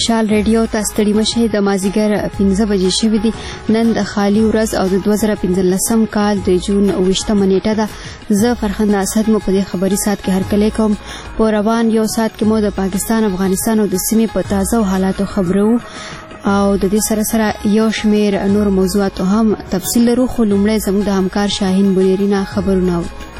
مشال ریډیو تاسو ستړي مشه د مازیګر 15 بجې شوې دي. نن د خالی ورځ او د 2015 کال د جون 28 نیټه ده. زه فرخنده اسد مو په دې خبري سات کې هرکلی کوم. په روان یو سات کې مو د پاکستان، افغانستان او د سیمې په تازه حالاتو خبرو او د دې سره سره یو شمیر نور موضوعات هم تفصیل لرو. خو لومړی زموږ د همکار شاهین بنيرينا خبرونه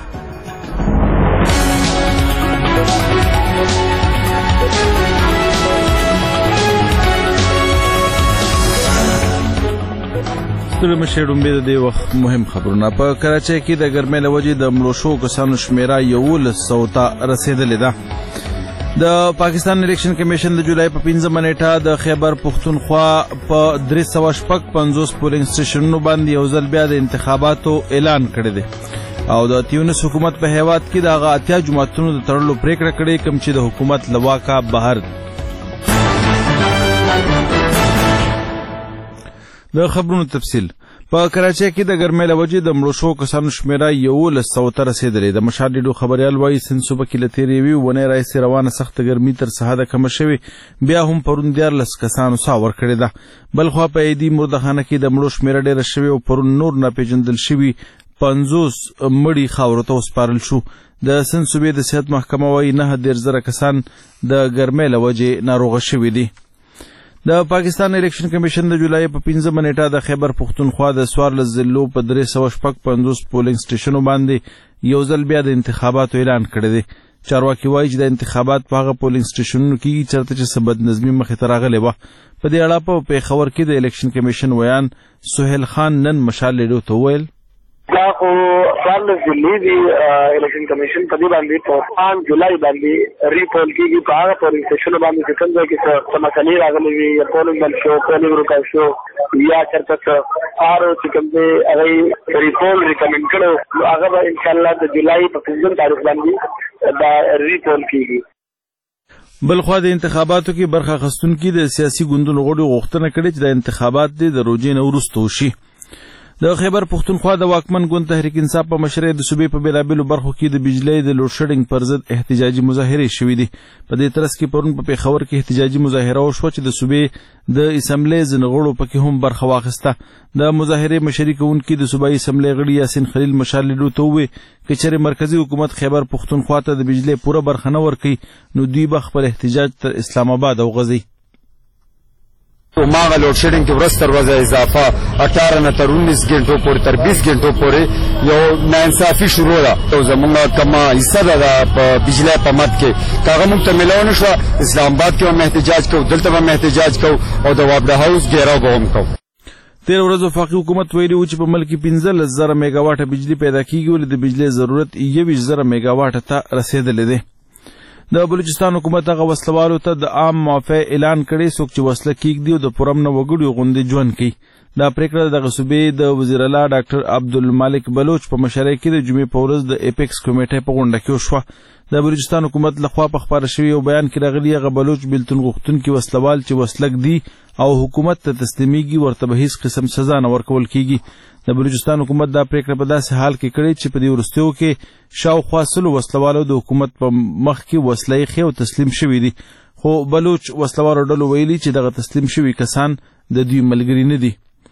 مشهډومبه د دې وخت مهم خبرونه. په کراچۍ کې د ګرمۍ له وجې د مړو شو کسانو شمیره 1100 ته رسیدلې ده. د پاکستان الیکشن کمیشن د جولای په 15 نیټه د خیبر پښتونخوا په 355 پولینګ سټیشنونو باندې یو ځل بیا د انتخاباتو اعلان کړی دی او د تیونس حکومت په هیواد کې د هغه اتیا جماعتونو د تړلو پریکړه کړې کوم چې د حکومت له واکه بهر. د خبرونو تفصیل. په کراچۍ کې د ګرمۍ له وجې د مړو شوو کسانو شمیره 1100 ته رسیدلې ده. مشال ریډیو خبریال وایي سند صوبه کې له تېرې یوې اونۍ راهیسې روانه سخته ګرمي تر سهاده کمه شوې، بیا هم پرون 14 کسانو ساه ورکړې ده. بلخوا په عیدي مردخانه کې د مړو شمیره ډېره شوې او پرون نور ناپېژندل شوي 50 مړي خاورو ته وسپارل شو. د سند صوبې د صحت محکمه وایي 9,000 کسان د ګرمۍ له وجې ناروغه شوي دي. د پاکستان الیکشن کمیشن د جولای په 15 نیټه د خیبر پښتونخوا د 14 ضلعو په 355 پولینګ سټیشنونو باندې یو ځل بیا د انتخاباتو اعلان کړی دی. چارواکي وایي چې د انتخابات په هغه پولینګ سټیشنونو کې چېرته چې څه بدنظمي مخې ته راغلې وه. په دې اړه په پیښور کې د الیکشن کمیشن ویان سهیل خان نن مشال ریډیو ته وویل دا خو 14 ضلعې دي. الیکشن کمیشن په دې باندې په 5 جولای باندې ریپول کېږي. په هغه پولینګ سټیشنونو باندې چې کوم ځای کې څه مسلې راغلې وي یا پولینګ بند شو، پولینګ روکا شو یا چېرته څه آرو چې کوم دی هغه ریپول ریکمنډ کړو، هغه به انشاءالله د جولای په 15 تاریخ باندې دا ریپول کېږي. بلخوا د انتخاباتو کې برخه اخیستونکي د سیاسي ګوندونو غړو غوښتنه کړې چې د انتخابات د روژې نه وروسته وشي. د خیبر پښتونخوا د واکمن ګوند تحریک انصاف په مشرۍ د صوبې په بېلابېلو برخو کې د بجلۍ د لوډ شیډینګ پر ضد احتجاجي مظاهرې شوې دي. په دې ترڅ کې پرون په پیښور کې احتجاجي مظاهره وشوه چې د صوبې د اسمبلۍ ځینې غړو پکې هم برخه واخیسته. د مظاهرې مشري کوونکي د صوبایي اسمبلۍ غړي یاسین خلیل مشال ریډیو ته وویل که چېرې مرکزي حکومت خیبر پښتونخوا ته د بجلۍ پوره برخه نه ورکوي نو دوی به خپل احتجاج تر اسلام آباد اوغځوي. ماغه لوډ شیډینګ کې ورځ تر ورځې اضافه 18 نه تر 19 غنټو پورې تر 20 غنټو پورې یو ناانصافي شروع ده. او زمونږ کما حصہ ده په بجلی په مد کې هغه موږ ته ملاو نه شوه. اسلام آباد کې هم احتجاج کوو، دلته هم احتجاج کوو او د وابډه هاوس ګیراو به هم کوو. 13 ورځو وفاقي حکومت ویلي و چې په ملک کې 15,000 میګاواټه بجلی پیدا کېږي ولې د بجلی ضرورت 21,000 میګاواټه ته رسېدلی دی. د بلوچستان حکومت هغه وسلوالو ته د عام معافی اعلان کړی څوک چې وسله کېږدي او د پرامنه وګړو غوندې ژوند کوي. دا پریکړه دغه صوبې د وزیر اعلی ډاکټر عبدالمالک بلوچ په مشرۍ کې د جمعې په ورځ د اپیکس کمیټې په غونډه کې وشوه. د بلوچستان حکومت لخوا په خپاره شوي یو بیان کې راغلي هغه بلوچ بیلتون غوښتونکي وسلوال چې وسلک دي او حکومت ته تسلیمیږي ورته به هیڅ قسم سزا نه ورکول کېږي. د بلوچستان حکومت دا پریکړه په داسې حال کې کړې چې په دې وروستیو کې شاوخوا 100 وسلوالو د حکومت په مخ کې وسله ایښې او تسلیم شوي دي. خو بلوچ وسلوالو ډلو ویلي چې دغه تسلیم شوي کسان د دوی ملګري نه دي.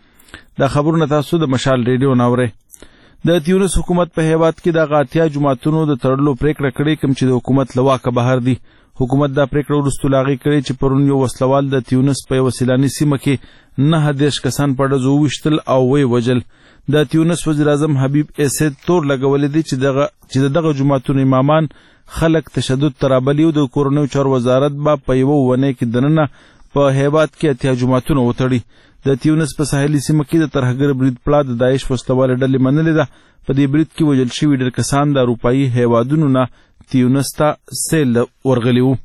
دا خبرونه تاسو د مشال ریډیو نه اورئ. د تیونس حکومت په هیواد کې د هغه اتیا جماعتونو د تړلو پریکړه کړې کوم چې د حکومت له واکه بهر دي. حکومت دا پریکړه وروسته له هغې کړې چې پرون یو وسلوال د تیونس په یوه سیلاني سیمه کې 9 کسان په ډزو وویشتل او ویې وژل. د تیونس وزیر اعظم حبیب اسید تور لګولی دی چې د دغه جماعتونو امامان خلک تشدد ته رابلي او د کورنیو چارو وزارت به په یوه اونۍ کې دننه په هیواد کې اتیا جماعتونه وتړي. د تیونس په ساحلي سیمه کې د ترهګر برید پړه د داعش وسلوالې ډلې منلې ده. په دې برید کې وژل شوي ډېر کسان د اروپایي هیوادونو نه تیونس ته سیل ورغلي وو.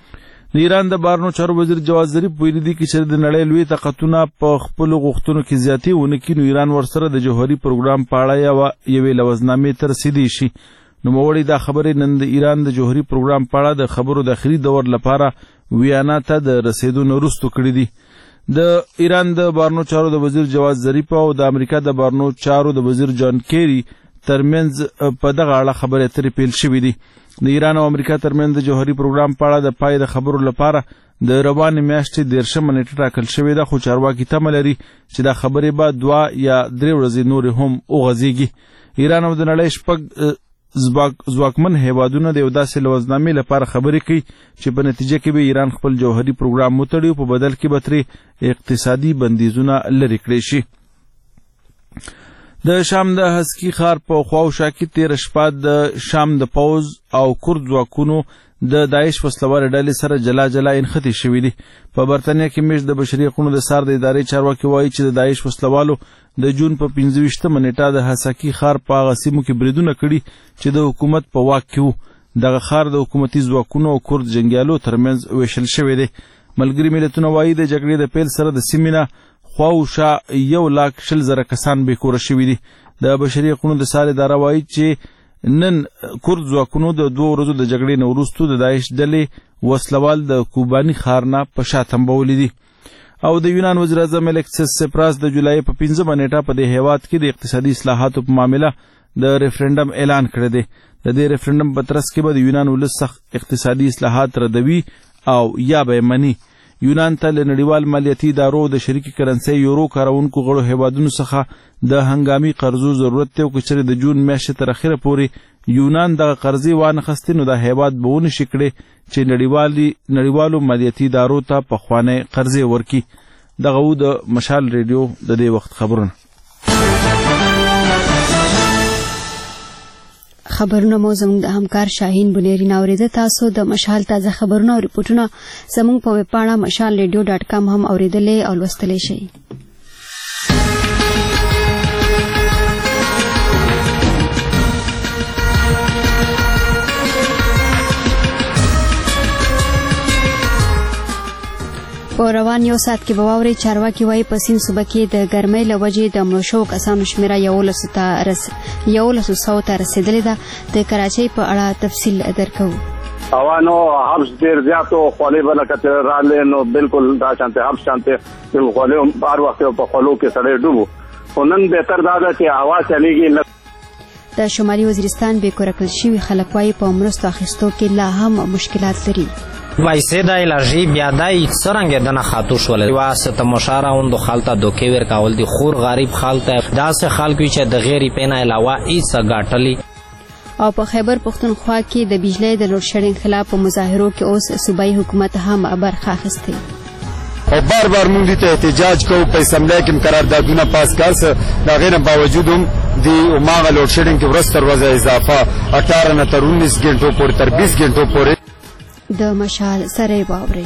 د ایران د بهرنیو چارو وزیر جواد ظریف ویلي دي چې د نړۍ لوی طاقتونه په خپلو غوښتنو کې زیاتې ونه کړي نو ایران ورسره د جوهري پروګرام په اړه یوې لوظنامې ته رسېدی شي. نوموړي دا خبرې نن د ایران د جوهري پروګرام په اړه د خبرو د اخري دور لپاره ویانا ته د رسېدو نه وروسته کړي دي. د ایران د بهرنیو چارو د وزیر جواد ظریف او د امریکا د بهرنیو چارو د وزیر جان کیری ترمنځ په دغه اړه خبرې اترې پیل شوې دي. د ایران او امریکا ترمنځ د جوهري پروګرام په اړه د پای د خبرو لپاره د روانې میاشتې 13 نیټه ټاکل شوې ده، خو چارواکي تمه لري چې دا خبرې به 2 یا 3 ورځې نورې هم وغځېږي. ایران او د نړۍ 6 ځواکمن هیوادونه د یو داسې لوزنامې لپاره خبرې کوي چې په نتیجه کې به ایران خپل جوهري پروګرام وتړي او په بدل کې به ترې اقتصادي بندیزونه لرې کړی شي. د شام د هسکی ښار په خواوشا کې تېره شپه د شام د پوځ او کورد ځواکونو د داعش وسلوالې ډلې سره جلا جلا انخښتې شوي دي. په برطانیه کې میشت د بشري حقوقو د څار د ادارې چارواکي وایي چې د داعش وسلوالو د جون په 25 نیټه د هسکی ښار په هغه سیمو کې بریدونه کړي چې د حکومت په واک کې وو. دغه ښار د حکومتي ځواکونو او کورد جنګیالو ترمنځ ویشل شوی دی. ملګري ملتونه وایي د جګړې د پیل سره د سیمې نه خواوشا 1,20,000 کسان بې کوره شوي دي. د بشري حقوقو د څار اداره وایي چې نن کورد ځواکونو د 2 ورځو د جګړې نه وروسته د داعش ډلې وسلوال د کوباني ښار نه په شا تمبولي دي. او د یونان وزیر اعظم الکسیس سپراس د جولای په 15 نیټه په دې هیواد کې د اقتصادي اصلاحاتو په معامله د ریفرنډم اعلان کړی دی. د دې ریفرنډم په ترڅ کې به د یونان ولس سخت اقتصادي اصلاحات ردوي او یا به مني. یونان ته له نړیوال مالیاتي ادارو د شریکي کرنسۍ یورو کارونکو غړو هیوادونو څخه د هنګامي قرضو ضرورت دی او که چېرې د جون میاشتې تر اخره پورې یونان دغه قرضې وانخیستې نو دا هیواد به ونشي کړی چې نړیوالو مالیاتي ادارو ته پخوانی قرضې ورکړي. دغه و د مشال ریډیو د دې وخت خبرونه. خبرونه مو زموږ د همکار شاهین بنيري ناوریده. تاسو د مشال تازه خبرونه او ریپورتونه زموږ په ویب پاڼه mashalradio.com هم اوریدلی او لوستلی شئ. په روان یو ساعت کې به واورئ چارواکي وایي په سیند صوبه کې د ګرمۍ له وجې د مړو شوو کسانو شمېره 1100 ته رسېدلې ده. د کراچۍ په اړه تفصیل درکوو. اوانو حبس ډیر زیات او خولې به لکه راغلې نو بالکل دا شانته حبس شانته د خولې بار وخت په خولو کې سړی ډوبو. خو نن بهتر دا ده چې هوا چلیږي. د شمالي وزیرستان بې کوره کړل شوي خلک وایي په مرستو اخیستو کې لا هم مشکلات لري. وایسې د الرژي بیا دای څرنګه دنه خاطو شول واسطه مشاره اون دو خالته دوکې ور کول دي خور غریب خالته داسې خلکو چې د غیر پېنه علاوه هیڅ ګاټلی. او په خیبر پختونخوا کې د بجلی د لوډ شیډینګ خلاف په مظاهرو کې اوس صوبایي حکومت هم برخه اخیستې او بار بار مونږ ته احتجاج کوو په اسمبلی کې قراردادونه پاس کړل. دا غیر باوجود هم دی ماغه لوډ شیډینګ کې ورځ تر ورځې اضافه 18 نه تر 19 غنټو پورې تر 20 غنټو پورې د مشال سره باوري.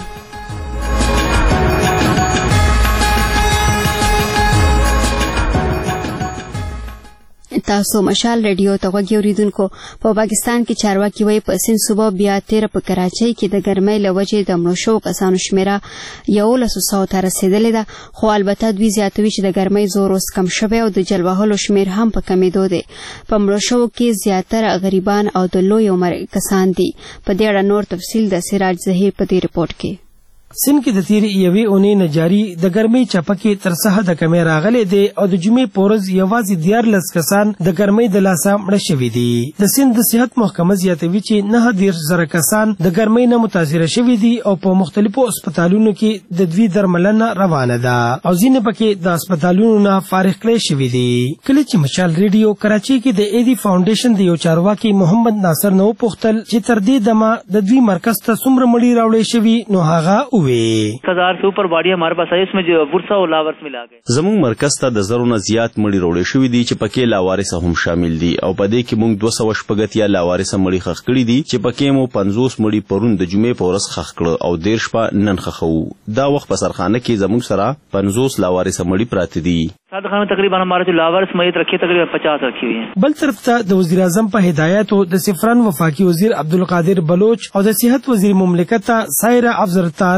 تاسو مشال ریډیو ته غوږ اوریدونکو. په پاکستان کې چارواکي وایي په سیند صوبه بیا 13 په کراچۍ کې د ګرمۍ له وجې د مړو شوو کسانو شمېره 1100 ته رسېدلې ده. خو البته دوی زیاتوي چې د ګرمۍ زور اوس کم شوی او د جل وهلو شمېر هم په کمېدو دی. په مړو شوو کې زیاتره غریبان او د لوی عمر کسان دي. په دې اړه نور تفصیل د سراج ظهیر په دې رپورټ کې. سند کې د تیرې یوې اونۍ نه جاري د ګرمۍ چپکې تر څه حده کمې راغلې دی او د جمعې په ورځ یوازې 14 کسان د ګرمۍ د لاسه مړه شوي دي. د سند د صحت محکمه زیاتوي چې 9,000 کسان د ګرمۍ نه متاثره شوي دي او په مختلفو هسپتالونو کې د دوی درملنه روانه ده او ځینې پکې د هسپتالونو نه فارغ کړی شوي دي. کله چې مشال ریډیو کراچۍ کې د ایدي فاونډیشن د یو چارواکي محمد ناصر نه وپوښتل چې تر دې دمه د دوی مرکز ته څومره مړي راوړی شوي نو هغه 1000 से ऊपर बॉडी हमारे पास आई उसमें जो वर्षा और लावारिस मिला गए. زموږ مرکز ته د زرو نه زیات مړي راوړل شوي دي چې پکې لاوارث هم شامل دي او په دې کې موږ 280 لاوارث مړي خښ کړي دي چې پکې مو 50 مړي پرون د جمعې په ورځ خښ کړ او 13 شپه نن خښو. دا وخت په سرخانه کې زموږ سره 50 لاوارث مړي پراته دي. سرخانه में तकरीबन हमारे जो लावारिस मयत रखी तकरीबन 50 रखी हुई है. بل طرف ته د وزیر اعظم په هدایت او د سفران وفاقي وزیر عبدالقادر بلوچ او د صحت وزیر مملکت سایره افضل تارړ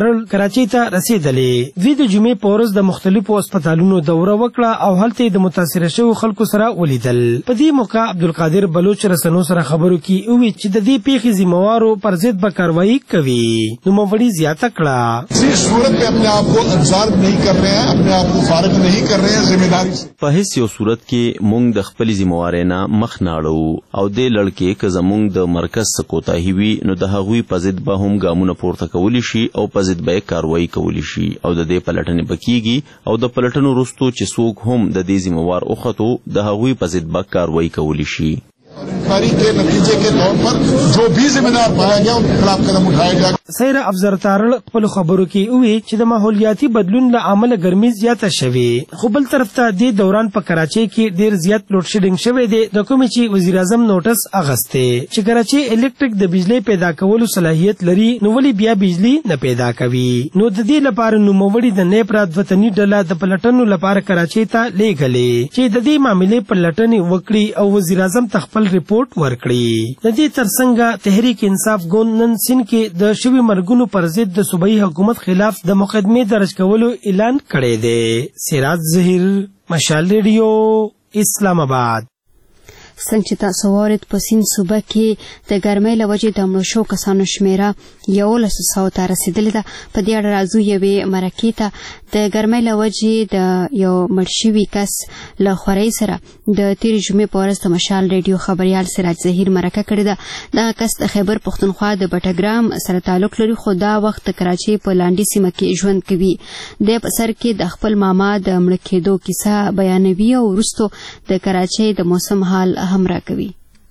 تړل کراچۍ ته رسیدلې. دوی د جمعې په ورځ د مختلفو هسپتالونو دوره وکړه او هلته د متاثره شوو خلکو سره ولیدل. په دې موقع عبدالقادر بلوچ رسنو سره خبرو کې وویل چې د دې پیښې ذمہوارو پر ضد به کاروایی کوي. نوموړي زیاته کړه इस सूरत में अपने आप को अब्जॉर्ब नहीं कर रहे हैं, अपने आप को फारिग नहीं कर रहे हैं जिम्मेदारी से. په هیڅ یو صورت کې مونږ د خپل ذمہوارۍ نه مخ نه اړوو او دې لړکې که زمونږ د مرکز څخه کوتاهي وي نو د هغوی په ضد به هم ګامونه پورته کولی شي او په ضد به یې کاروایی کولی شي او د دې پلټنې به کیږي او د پلټنو وروستو چې څوک هم د دې ذمہوار وختو د هغوی په ضد به کاروایی کولی شي. इंक्वायरी के नतीजे के तौर पर जो भी जिम्मेदार पाया गया उनके खिलाफ कदम उठाया जाएगा. سیر افزر تارل خپل خبرو کې وی چې د ماحولیاتي بدلون له عامل ګرمي زیاته شوې. خو بل طرف ته د دوران په کراچۍ کې ډیر زیات لوډ شیډینګ شوی دی د کومې چې وزیر اعظم نوټس اغسته چې کراچۍ الکتریک د بجلی پیدا کولو صلاحیت لري نو ولې بیا بجلی نه پیدا کوي. نو د دې لپاره نوموړي د نیپراد وطني ډله د پلټنو لپاره کراچۍ ته لیږلې چې د دې معاملې پلټنې وکړي او وزیر اعظم تخپل ریپورت ورکړي. د دې ترڅنګ تحریک انصاف ګوند نن سین کې د شوی مرګونو پر ضد د صوبایي حکومت خلاف د مقدمې درج کولو اعلان کړی دی. سراج ظهیر، مشال ریډیو، اسلام آباد. څنګه چې تاسو واورید په سیند صوبه کې د ګرمۍ له وجې د مړو شوو کسانو شمیره 1100 ته رسیدلې ده. په دې اړه راځو یوې مرکې ته. د ګرمۍ له وجې د یو مړ شوي کس له خورۍ سره د تېرې جمعې په ورځ د مشال ریډیو خبریال سراج ظهیر مرکه کړې ده. دغه کس د خیبر پښتونخوا د بټګرام سره تعلق لري خو دا وخت د کراچۍ په لانډي سیمه کې ژوند کوي. دی په سر کې د خپل ماما د مړه کېدو کیسه بیانوي او وروستو د کراچۍ د موسم حال هم راکوي.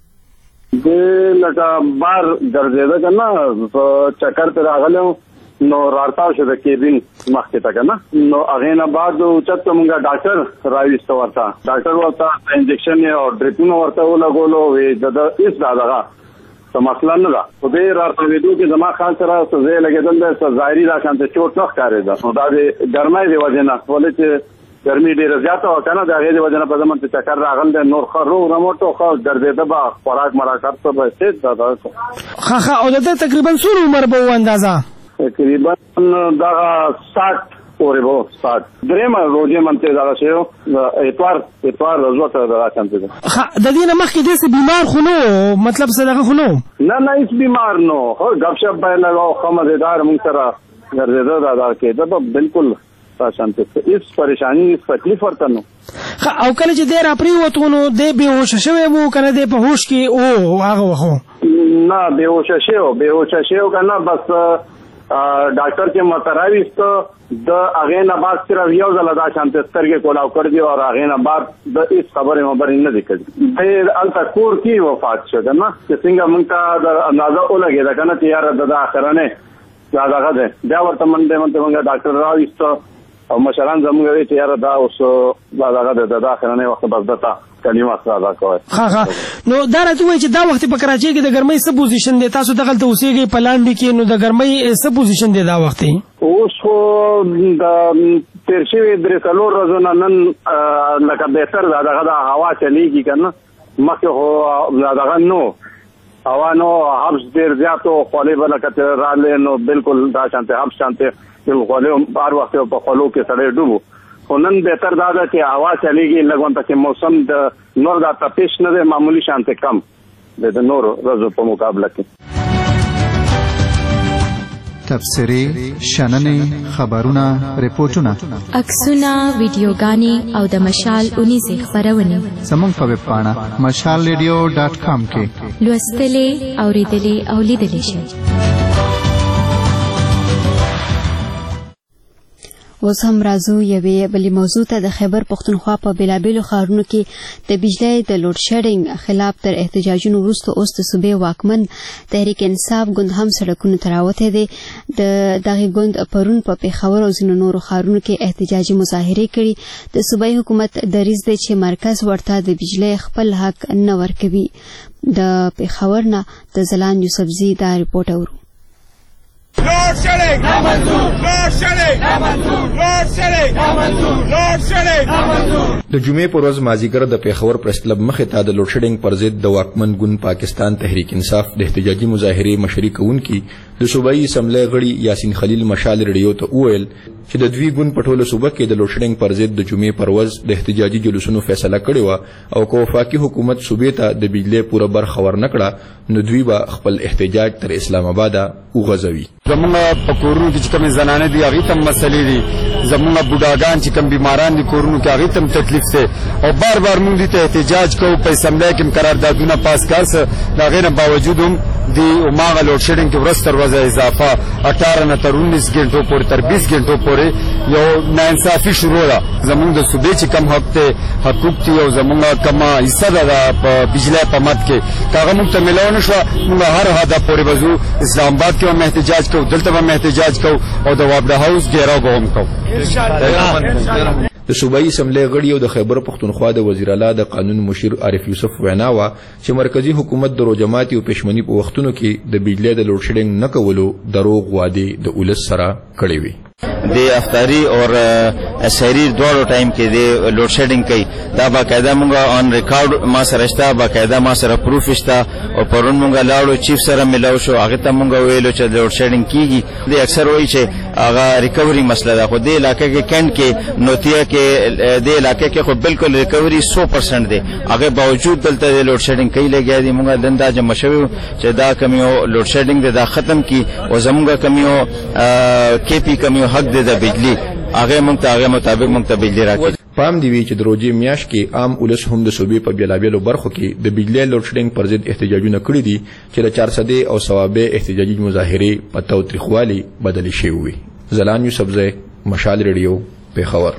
د لکه بار ګرځېده که نه په چکر ته راغلی نو راتاو شو د کیبین مخکې ته که نه نو هغې نه بعد اوچت ته مونږ ډاکټر راویسته ورته ډاکټر ورته انجکشن او ډریپونه ورته ولګولو وی د هېڅ دا دغه څه مسله نه ده. په دې راتاوېدو کې زما خیال سره څه ځای لګېدل دی څه ظاهري دا شانته چوټ نه ښکارېده نو دا د ګرمۍ د وجې نه ولې چې ګرمي ډېره زیاته وه که نه د هغې د وجې نه په زمن ته چکر راغلی دی نور ښه روغ رموټ ښه ګرځېده به خوراک مراک هر څه به هېڅ ښه او د ده تقریبا څومره عمر به و اندازه؟ تقریبا دغه 60 پورې به 60 درېیمه روژې منتې دغه شی و اتوار ورځو ته دغه شانتې ده. د دې نه مخکې داسې بیمار خو نه و مطلب څه دغه خو نه و؟ نه هېڅ بیمار نه و ښه ګپ شپ به یې لګاو ښه مزېدار مونږ سره ګرځېده دا کېده به بالکل هیڅ پریشانی هیڅ تکلیف ورته نه. او کله چې دی راپرېوتو نو دی بېهوشه شوی و که نه دی په هوش کې و هغه وخت نه بېهوشه شوی که نه بس ډاکټر چې ماته راویسته د هغې نه بعد صرف یو ځله دا شانتې سترګې کولاو کړ دي او هغې نه بعد د هېڅ خبرې مبرې نه دي کړي. دی هلته کور کې وفات شو که نه چې څنګه مونږ ته د اندازه ولګېده که نه چې یاره د اخرنۍ دا دغه دی بیا ورته منډې مونږ ډاکټر راویسته او مشران زموږ وی چې یاره دا اوس دا دغه دی د اخرنۍ وخت بس دته کلمات ادا کوئ. نو دا راته ووایي چې دا وخت په کراچۍ کې د ګرمۍ څه پوزیشن دی؟ تاسو دغلته اوسېږئ په لاندې کې نو د ګرمۍ څه پوزیشن دی دا وخت؟ اوس خو د تېر شوي 3-4 ورځو نه نن لکه بهتر دا دغه د هوا چلیږي که نه مخکې خو دا دغه نو هوا نو حبس ډېر زیات و خولې به لکه رالې نو بالکل دا شانتې حبس شانتې خولې هر وخت په خولو کې سړی ډوب خو نن بهتر دا ده چې هوا چلیږي لږ ورته چې موسم د نور دا تپش نه دی معمولي شانتې کم دی د نورو ورځو په مقابله کې. تبصرې، شننې، خبرونه، ریپورټونه، عکسونه، ویډیوګانې او د مشال اونیزې خپرونې زموږ په ویب پاڼه mashalradio.com کې لوستلې، اورېدلې او لیدلې شئ. اوس هم راځو یوې بلې موضوع ته. د خیبر پښتونخوا په بېلابېلو ښارونو کې د بجلۍ د لوډ شیډینګ خلاف تر احتجاجونو وروسته اوس د صوبې واکمن تحریک انصاف ګوند هم سړکونو ته راوتی دی. د دغې ګوند پرون په پېښور او ځینو نورو ښارونو کې احتجاجي مظاهرې کړي. د صوبایي حکومت دریځ دی چې مرکز ورته د بجلۍ خپل حق نه ورکوي. د پېښور نه د ځلان یوسفزي دا رپورټ اورو. لوڈ شیڈنگ نامنظور، لوڈ شیڈنگ نامنظور، لوڈ شیڈنگ نامنظور، لوڈ شیڈنگ نامنظور. د جمعې پر ورځ مازیګر د پېښور پریس کلب مخې ته د لوډ شیډینګ پر ضد د واکمن ګوند پاکستان تحریک انصاف د احتجاجي مظاهرې مشري کوونکي د صوبایي اسمبلی غړي یاسین خلیل مشال ریډیو ته وویل چې د دوی ګوند په ټوله صوبه کې د لوډ شیډینګ پر ضد د جمعې پر ورځ د احتجاجي جلوسونو فیصله کړې وه او که وفاقي حکومت صوبې ته د بجلی پوره برخه ورنه کړه نو دوی به خپل احتجاج تر اسلام آباده وغځوي. زمونږ په کورونو کې چې کومې زنانې دي هغې ته هم مسلې دي، زمونږ بوډاګان چې کوم بیماران دي کورونو کې هغې ته هم تکلیف دی او بار بار مونږ دې ته احتجاج کوو. په اسمبلی کې هم قراردادونه پاس کړ څه د هغې نه باوجود هم دی هماغه لوډ شیډینګ کې ورځ تر ورځه اضافه 18 نه تر 19 ګنټو پورې تر 20 ګنټو پورې یو ناانصافي شروع ده. زمونږ د صوبې چې کم حق دی حقوق دي او زمونږ کمه حصه ده په بجلی په مد کې که هغه مونږ ته میلاو نه شوه مونږ هر هدف پورې به ځو. اسلام آباد کې هم احتجاج کوو، دلته به هم احتجاج کوو او د وابډه هاوس ګیراو به هم کوو. د صوبایي اسمبلی غړي او د خیبر پختونخوا د وزیر اعلی د قانون مشیر عارف یوسف وینا وه چې مرکزی حکومت د روجماتي او پښمني په وختونو کې د بجلی د لوډ شیډینګ نه کولو دروغ وعدې د ولس سره کړې وي. د افطاری اور سحری دواړو ټایم کې د لوډ شیډینګ کوي دا باقاعده مونږ آن ریکارډ ما سره شته، باقاعده ما سره پروف شته او پرون مونږ لاړو چیف سره ملاو شو هغه ته مونږ ویلو چې لوډ شیډینګ کیږي. د اکثر وایي چې هغه ریکوري مسله ده، خو د علاقې کې کینټ کې نوتیا کې د علاقې کې خو بالکل ریکوري 100% دی، هغه باوجود دلته د لوډ شیډینګ کوي لګیا دي. مونږ دنده جمع شوی چې دا کمیو لوډ شیډینګ دا ختم کی او زمونږ کمیو کې پی کمیو حق دی د بجلی هغه مونږ ته هغه مطابق مونږ ته بجلی راکړي. پام دی وی چې د روزي میاشت کې عام ولس هم د صوبې په بیلابیلو برخو کې د بجلی لوډ شیډینګ پر ضد احتجاجونه کړي دي چې د 400 او ثوابه احتجاجي مظاهره په تاوتریخوالي بدل شي وي. زلان یوسفزی مشال ریډیو پیښور.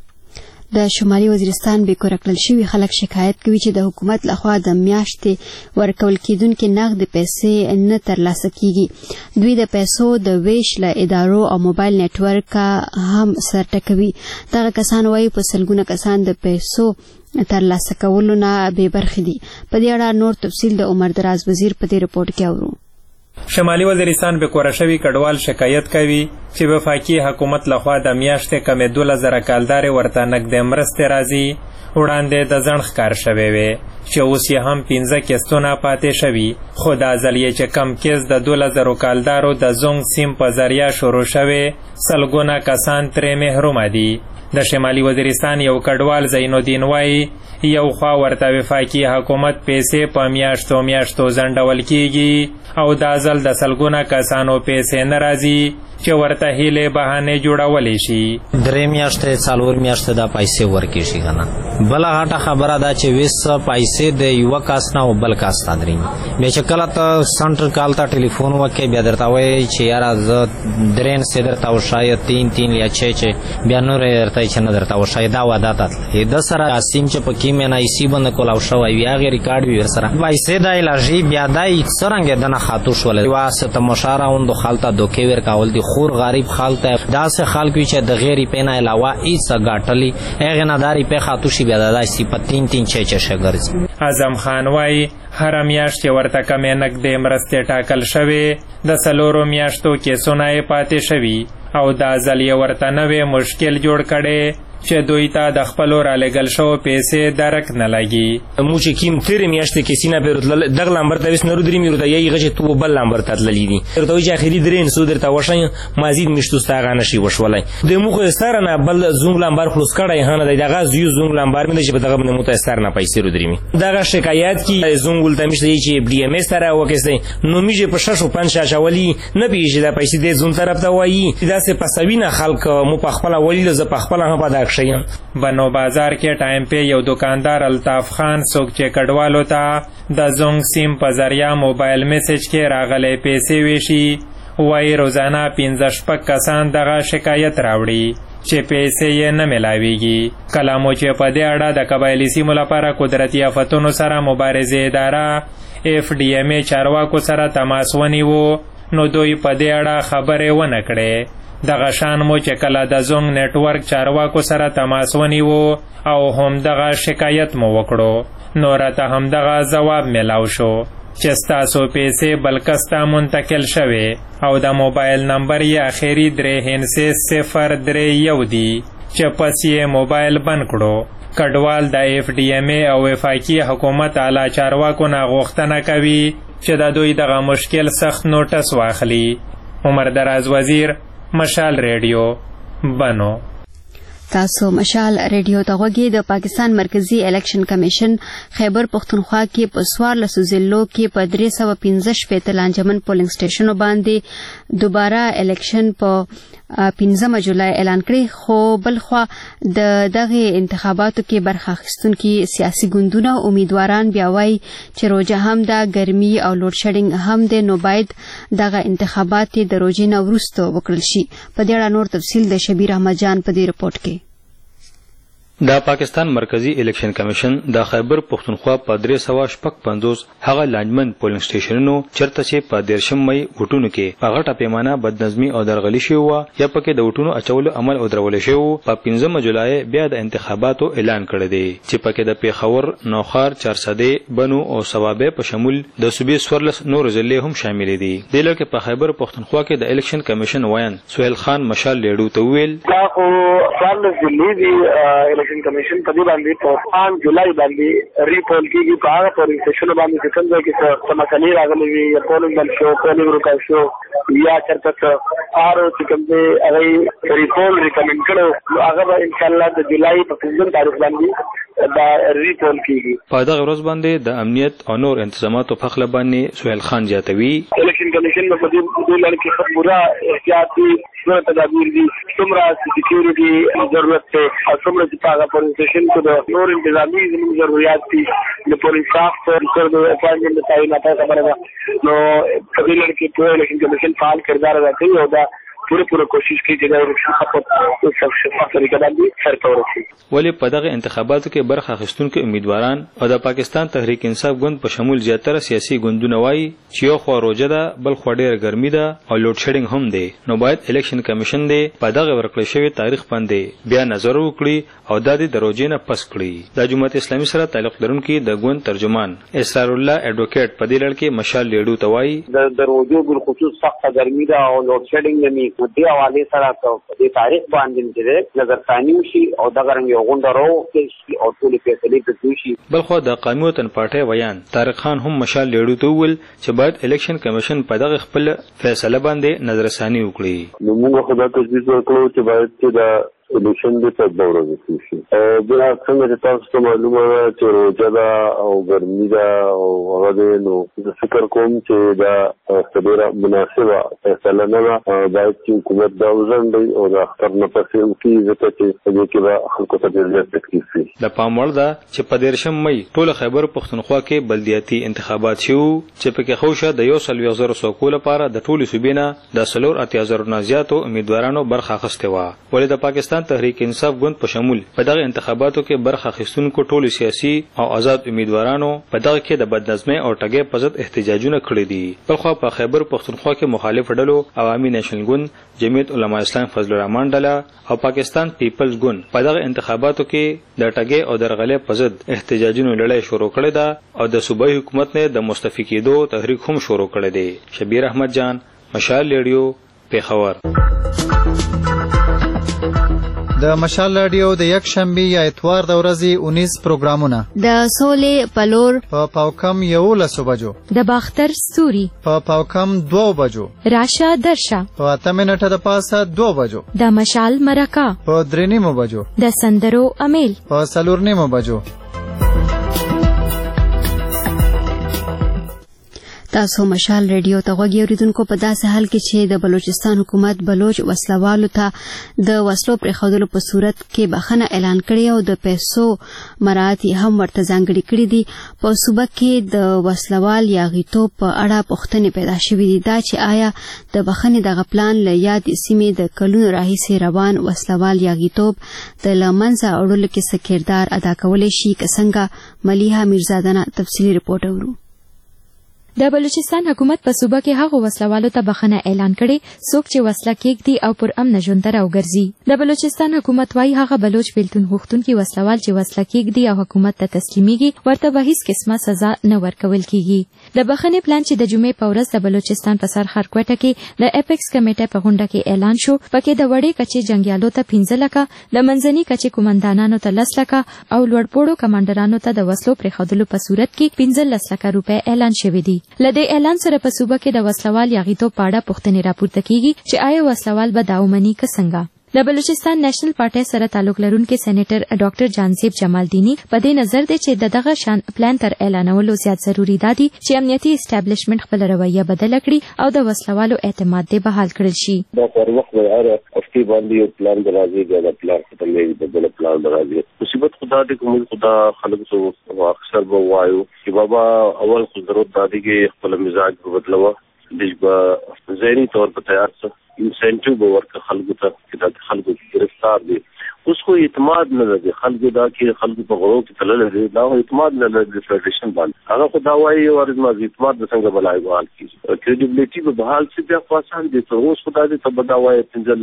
د شمالي وزیرستان بیکور کړل شوي خلک شکایت کوي چې د حکومت لخوا د میاشتې ورکول کیدونکې نغد پیسې نه ترلاسه کیږي. دوی د پیسو د ویش له ادارو او موبایل نیټورک هم سر ټکوي. دغه کسان وایي په سلګونه کسان د پیسو ترلاسه کولو نه بې برخې دي. په دې اړه نور تفصیل د عمر دراز وزیر په دې رپورټ کې اورو. شمالي وزیرستان بیکوره شوي کډوال شکایت کوي چې وفاقي حکومت لخوا د میاشتې کمې 2000 کالدارې ورته نږدې مرستې راځي وړاندې د ځنډ ښکار شوی وې چې اوس یې هم 15 کیسټونه پاتې شوي، خو دا ځل یې چې کم کیس د 2000 کالدارو د زونګ سیم په ذریعه شروع شوی سلګونه کسان ترې محرومه دي. د شمالي وزیرستان یو کډوال زینالدین وایي یو خوا ورته وفاقي حکومت پیسې په میاشتو ځنډول کیږي او دا ځل د سلګونه کسانو پیسې نه راځي چې ورته هیلې بهانې جوړولی شي. 3 میاشتې 4 میاشتې دا پیسې ورکړي شي که نه. بله غټه خبره ده چې ویس پیسې د یوه کس نه او بل کس ته درېږي. بیا چې کله ته سنټر کال ته ټلیفون وکړې بیا درته وایي چې یاره زه 3 سے درته وښایه 3 یا 6 چې بیا نور یې درته چې نه درته وښایي دا واده ته تللی. ده سره سیم چې په کې مې NIC باندې کولاو شوی وي هغې ریکارډ وي ورسره. پیسې د الرژي بیا دی څرنګه دنه خاطو شولی یوه څه تماشا راوندو خلته دوکې ورکول دي خور غریب خلته داسې خلک وي چې د غیر روپۍ نه علاوه هېڅ ګټلي هغې نه دا روپۍ خاطو شي بیا د داسې په 3 6 ګرځي. اعظم خان وایي هره میاشت چې ورته کمې نږدې مرستې ټاکل شوې د 4 میاشتو کیسونه یې پاتې شوي او دا ځل یې ورته نوی مشکل جوړ کړی چې دوی ته د خپلو رالېږل شوو پیسې درک نه لګي. موږ چې کیم تېرې میاشتې کیسې نه پرې تلل دغه لمبر ته ویس نه رودري مې ورته یایي هغه چې تو بل لمبر ته تللي دي ورته وایي چې اخري 3 سو درته وښیم مازید میشتو ستا هغه نشي وشولی د موږ خو سره نه بل زونګ لمبر خلاص کړی ښه نه دی دغه زیو زونګ لمبر مې دی چې په دغه باندې مو ته سر نه پیسې رودري مې دغه شکایت کې زونګ ولته مې دی چې DMS سره وکړئ نو مې په 6 او 5 شاولي نه پیږي دا پیسې دې زون طرف ته وایي داسې پسوینه خلک مو په خپل ولیل ز په خپل هم پدا کښیم. بنو بازار کې ټایم په یو دکاندار الطاف خان څوک چې کډوالو ته د زونګ سیم په ذریعه موبایل میسج کې راغلي پیسې ویشي وایي روزانه 15 کسان دغه شکایت راوړي چې پیسې یې نه ملاویږي. کله مو چې په دې اړه د قبایلي سیمو لپاره قدرتي آفتونو سره مبارزې اداره FDMA چارواکو سره تماس ونیو نو دوی په دې اړه خبرې ونه کړې. دغه شان مو چې کله د زونګ نیټورک چارواکو سره تماس ونیو او هم دغه شکایت مو وکړو نو راته هم دغه ځواب میلاو شو چې ستاسو پیسې بل کس ته منتقل شوې او د موبایل نمبر یې اخري 3 031 دی چې پس یې موبایل بند کړو. کډوال د FDMA او وفاقي حکومت اعلی چارواکو نه غوښتنه کوي چې د دوی دغه مشکل سخت نوټس واخلي. عمر دراز وزیر، مشال ریډیو، بنو. تاسو مشال ریډیو ته غوږی. د پاکستان مرکزی الیکشن کمیشن خیبر پختونخوا کې په 14 ضلعو کې په 315 لانجمن پولینګ سټیشنونو باندې دوباره الیکشن په 15 جولای اعلان کړی، خو بلخوا د دغه انتخاباتو کې برخه اخیستونکي سیاسي ګوندونه امیدواران بیا وایي چې روژه هم د ګرمي او لوډ شیډینګ هم دی، نو باید دغه انتخابات د روژې نه وروسته وکړل شي. په دې اړه نور تفصیل د شبیر احمد جان په دې رپورټ کې. د پاکستان مرکزی الیکشن کمیشن د خیبر پختونخوا په 355 هغه لانجمن پولینګ سټیشنونو چرته چې په 13 مئی وټونو کې په غټه پیمانه بدنظمي او درغلي شوی و یا پکې د وټونو اچولو عمل او درول شوی و، په 15 جولای بیا د انتخاباتو اعلان کړی دی چې پکې د پیښور، نوخار، چارسده، بنو او ثوابه په شمول د صوبې 14 نور ضلع هم شامل دي. د لکه په خیبر پختونخوا کې د الیکشن کمیشن وایان سہیل خان مشال لیډو ته ویل دا خو 14 ضلع دي الیکشن کمیشن په دې باندې په 5 جولای باندې ریپول کېږي. په هغه پولینګ سټیشنونو باندې چې کوم ځای کې څه مسلې راغلي وي یا پولینګ بل شو، پولینګ ورکاو شو یا چېرته څه آر او چې کوم دی هغه ریپول ریکمنډ کړو، نو هغه به انشاءالله د جولای په 15 تاریخ باندې دا ریپول کېږي. په دغه ورځ باندې د امنیت او نور انتظاماتو په خله باندې سہیل خان جاتوي الیکشن کمیشن په دې لړ کې خپل پورا احتیاطي تدابیر دي، څومره سکیورټي ضرورت دی او څومره چې هغه پولینګ سټیشن کې د نور انتظامي زموږ ضرورت دي د پولینګ سټاف سره د اپاینټمنټ د تعینات خبره ده. نو په دې لړ کې ټول الیکشن کمیشن فعال کردار ادا کوي او دا پوره کوشش کوي چې دا الیکشن په شفاف طریقه باندې سرته ورسي. ولی په دغه انتخاباتو کې برخه اخیستونکو امیدواران او د پاکستان تحریک انصاف ګوند په شمول زیاتره سیاسي ګوندونه وایي چې یو خو روژه ده، بل خو ډېره ګرمي ده او لوډ شیډینګ هم دی، نو باید الیکشن کمیشن دی په دغه ورکړل شوي تاریخ باندې بیا نظر وکړي او دا د روژې نه پس کړي. د جماعت اسلامي سره تعلق لرونکي د ګوند ترجمان اسرار الله اډوکیټ په دې لړ کې مشال لیډو ته وایي د روژو بالخصوص سخته ګرمي ده او لوډ شیډینګ نه دې حوالې سره په دې تاریخ باندې چې نظرثاني وشي او دغه رنګ یو غونډه راوکړي شي او ټولې فیصلې پکې شي. بلخو د قومي وطن پارټۍ ویان طارق خان هم مشال لیډو ته وویل چې باید الیکشن کمیشن په دغه خپل فیصله باندې نظرثاني وکړي. نو موږ خو دا تجویز وکړو چې باید چې دا الیکشن د په دوره کې شي. بیا څنګه چې تاسو ته معلومه ده چې روژه ده او ګرمي ده او هغه دی، نو زه فکر کوم چې دا ډېره مناسبه فیصله نه ده. باید چې حکومت دا وځنډوي او د اختر نه پسې وکړي، ځکه چې په دې کې به خلکو ته ډېر زیات تکلیف وي. د پام وړ ده چې په 13 مئی ټول خیبر پختونخوا کې بلدیاتي انتخابات شوي چې پکې خوشه د 1,000 څوکو لپاره د ټولو صوبې نه د 4,000 نه زیاتو امیدوارانو برخه اخیستې وه. ولې د پاکستان تحریک انصاف ګوند په شمول په دغه انتخاباتو کې برخه اخیستونکو ټولو سیاسي او آزاد امیدوارانو په دغه کې د بدنظمۍ او ټګۍ په ضد احتجاجونه کړي دي. بلخوا په خیبر پختونخوا کې مخالف ډلو عوامي نیشنل ګوند، جمعیت علما اسلام فضل الرحمن ډله او پاکستان پیپلز ګوند په دغه انتخاباتو کې د ټګۍ او درغلۍ په ضد احتجاجونو لړۍ شروع کړې ده او د صوبایي حکومت نه د مستعفي کېدو تحریک هم شروع کړی دی. شبیر احمد جان، مشال ریډیو، پیښور. د مشال رادیو د یک شنبه یا اتوار د ورځې 19 پروګرامونه د سولې پلور په پاوکم 11 بجو، د باختر ستوري په پاوکم 2 بجو، راشه درشه په 8 منټه د پاسه 2 بجو، د مشال مرکه په 3 بجو، د سندرو امیل په 4 بجو. تاسو مشال ریډیو ته غوږی اوریدونکو. په داسې حال کې چې د بلوچستان حکومت بلوچ وسلوالو ته د وسلو پرېښودلو په صورت کې بخښنه اعلان کړې او د پیسو مراعات هم ورته ځانګړي کړي دي. په صوبه کې د وسلوال یاغیتوب په اړه پوښتنې پیدا شوې دي، دا چې آیا د بخښنې دغه پلان له یادې سیمې د کلونو راهیسې روان وسلوال یاغیتوب د له منځه وړلو کې څه کردار ادا کولی شي، که څنګه. ملیحه میرزادانه تفصیلي رپورټ اورو. د بلوچستان حکومت په صوبه کې هغو وسلوالو ته بخښنه اعلان کړې څوک چې وسله کېږدي او پر امن ژوند ته راوګرځي. د بلوچستان حکومت وايي هغه بلوچ بیلتون غوښتونکي وسلوال چې وسله کېږدي او حکومت ته تسلیمېږي ورته به هیڅ قسمه سزا نه ورکول کېږي. د بخښنې پلان چې د جمعې په ورځ د بلوچستان په سر خرکوټه کې د اپیکس کمیټې په غونډه کې اعلان شو، پکې د وړې کچې جنګیالو ته 15 لکه، د منځني کچې قومندانانو ته 10 لکه او لوړپوړو کمانډرانو ته د وسلو پرېښودلو په صورت کې 15 لکه روپۍ اعلان شوي دي. له دې اعلان سره په صوبه کې د وسلوال یاغیتوب په اړه پوښتنې راپورته کیږي چې آیا وسلوال به دا ومني که څنګه. د بلوچستان نېشنل پارټۍ سره تعلق لرونکي سېنیټر ډاکټر جانزیب جمالدینی په دې نظر دی چې دغه شان پلان تر اعلانولو زیات ضروری دی چې امنیتي اسټابلیشمنت خپل رویه بدله کړي او د وسلوالو اعتماد دې بحال کړل شي. دا پر وخت هر افتی باندې یو پلان درازي دا پلان ختمېږي د بل پلان درازي. مصیبت خدا دې کوم خدا خلک سو اکثر به وایو چې بابا اول خو ضرورت دادی کې خپل مزاج بدلوا دغه ذهني طور په تیار څه انسنټیو به ورکړه خلکو ته چې دا خلکو گرفتار دي. اوس خو اعتماد نه لري خلکو دا کې خلکو په غوړو کې تلل دي دا اعتماد نه لري فدریشن باندې هغه خو دا وایي ورته ما اعتماد د څنګه بلای بحال کیږي کریډیبিলিټي به بحال شي بیا خاصان دي ته اوس خدای دې ته بدا وایي 15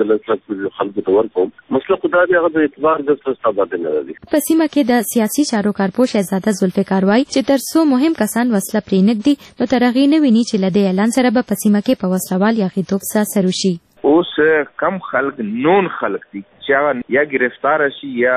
لک خلکو ته ورکوم مسله خدای دې هغه د اعتبار د څه باندې نه لري. په سیمه کې د سیاسي چارو کارپوه شهزاده ذوالفقار وایي چې تر څو مهم کسان وسله پرې نږدي نو تر هغې نه ویني چې له دې اعلان سره به په سیمه کې په وسلوال یاغیتوب سره وشي. اوس کم خلک نون خلک دي چې هغه یا گرفتار شي یا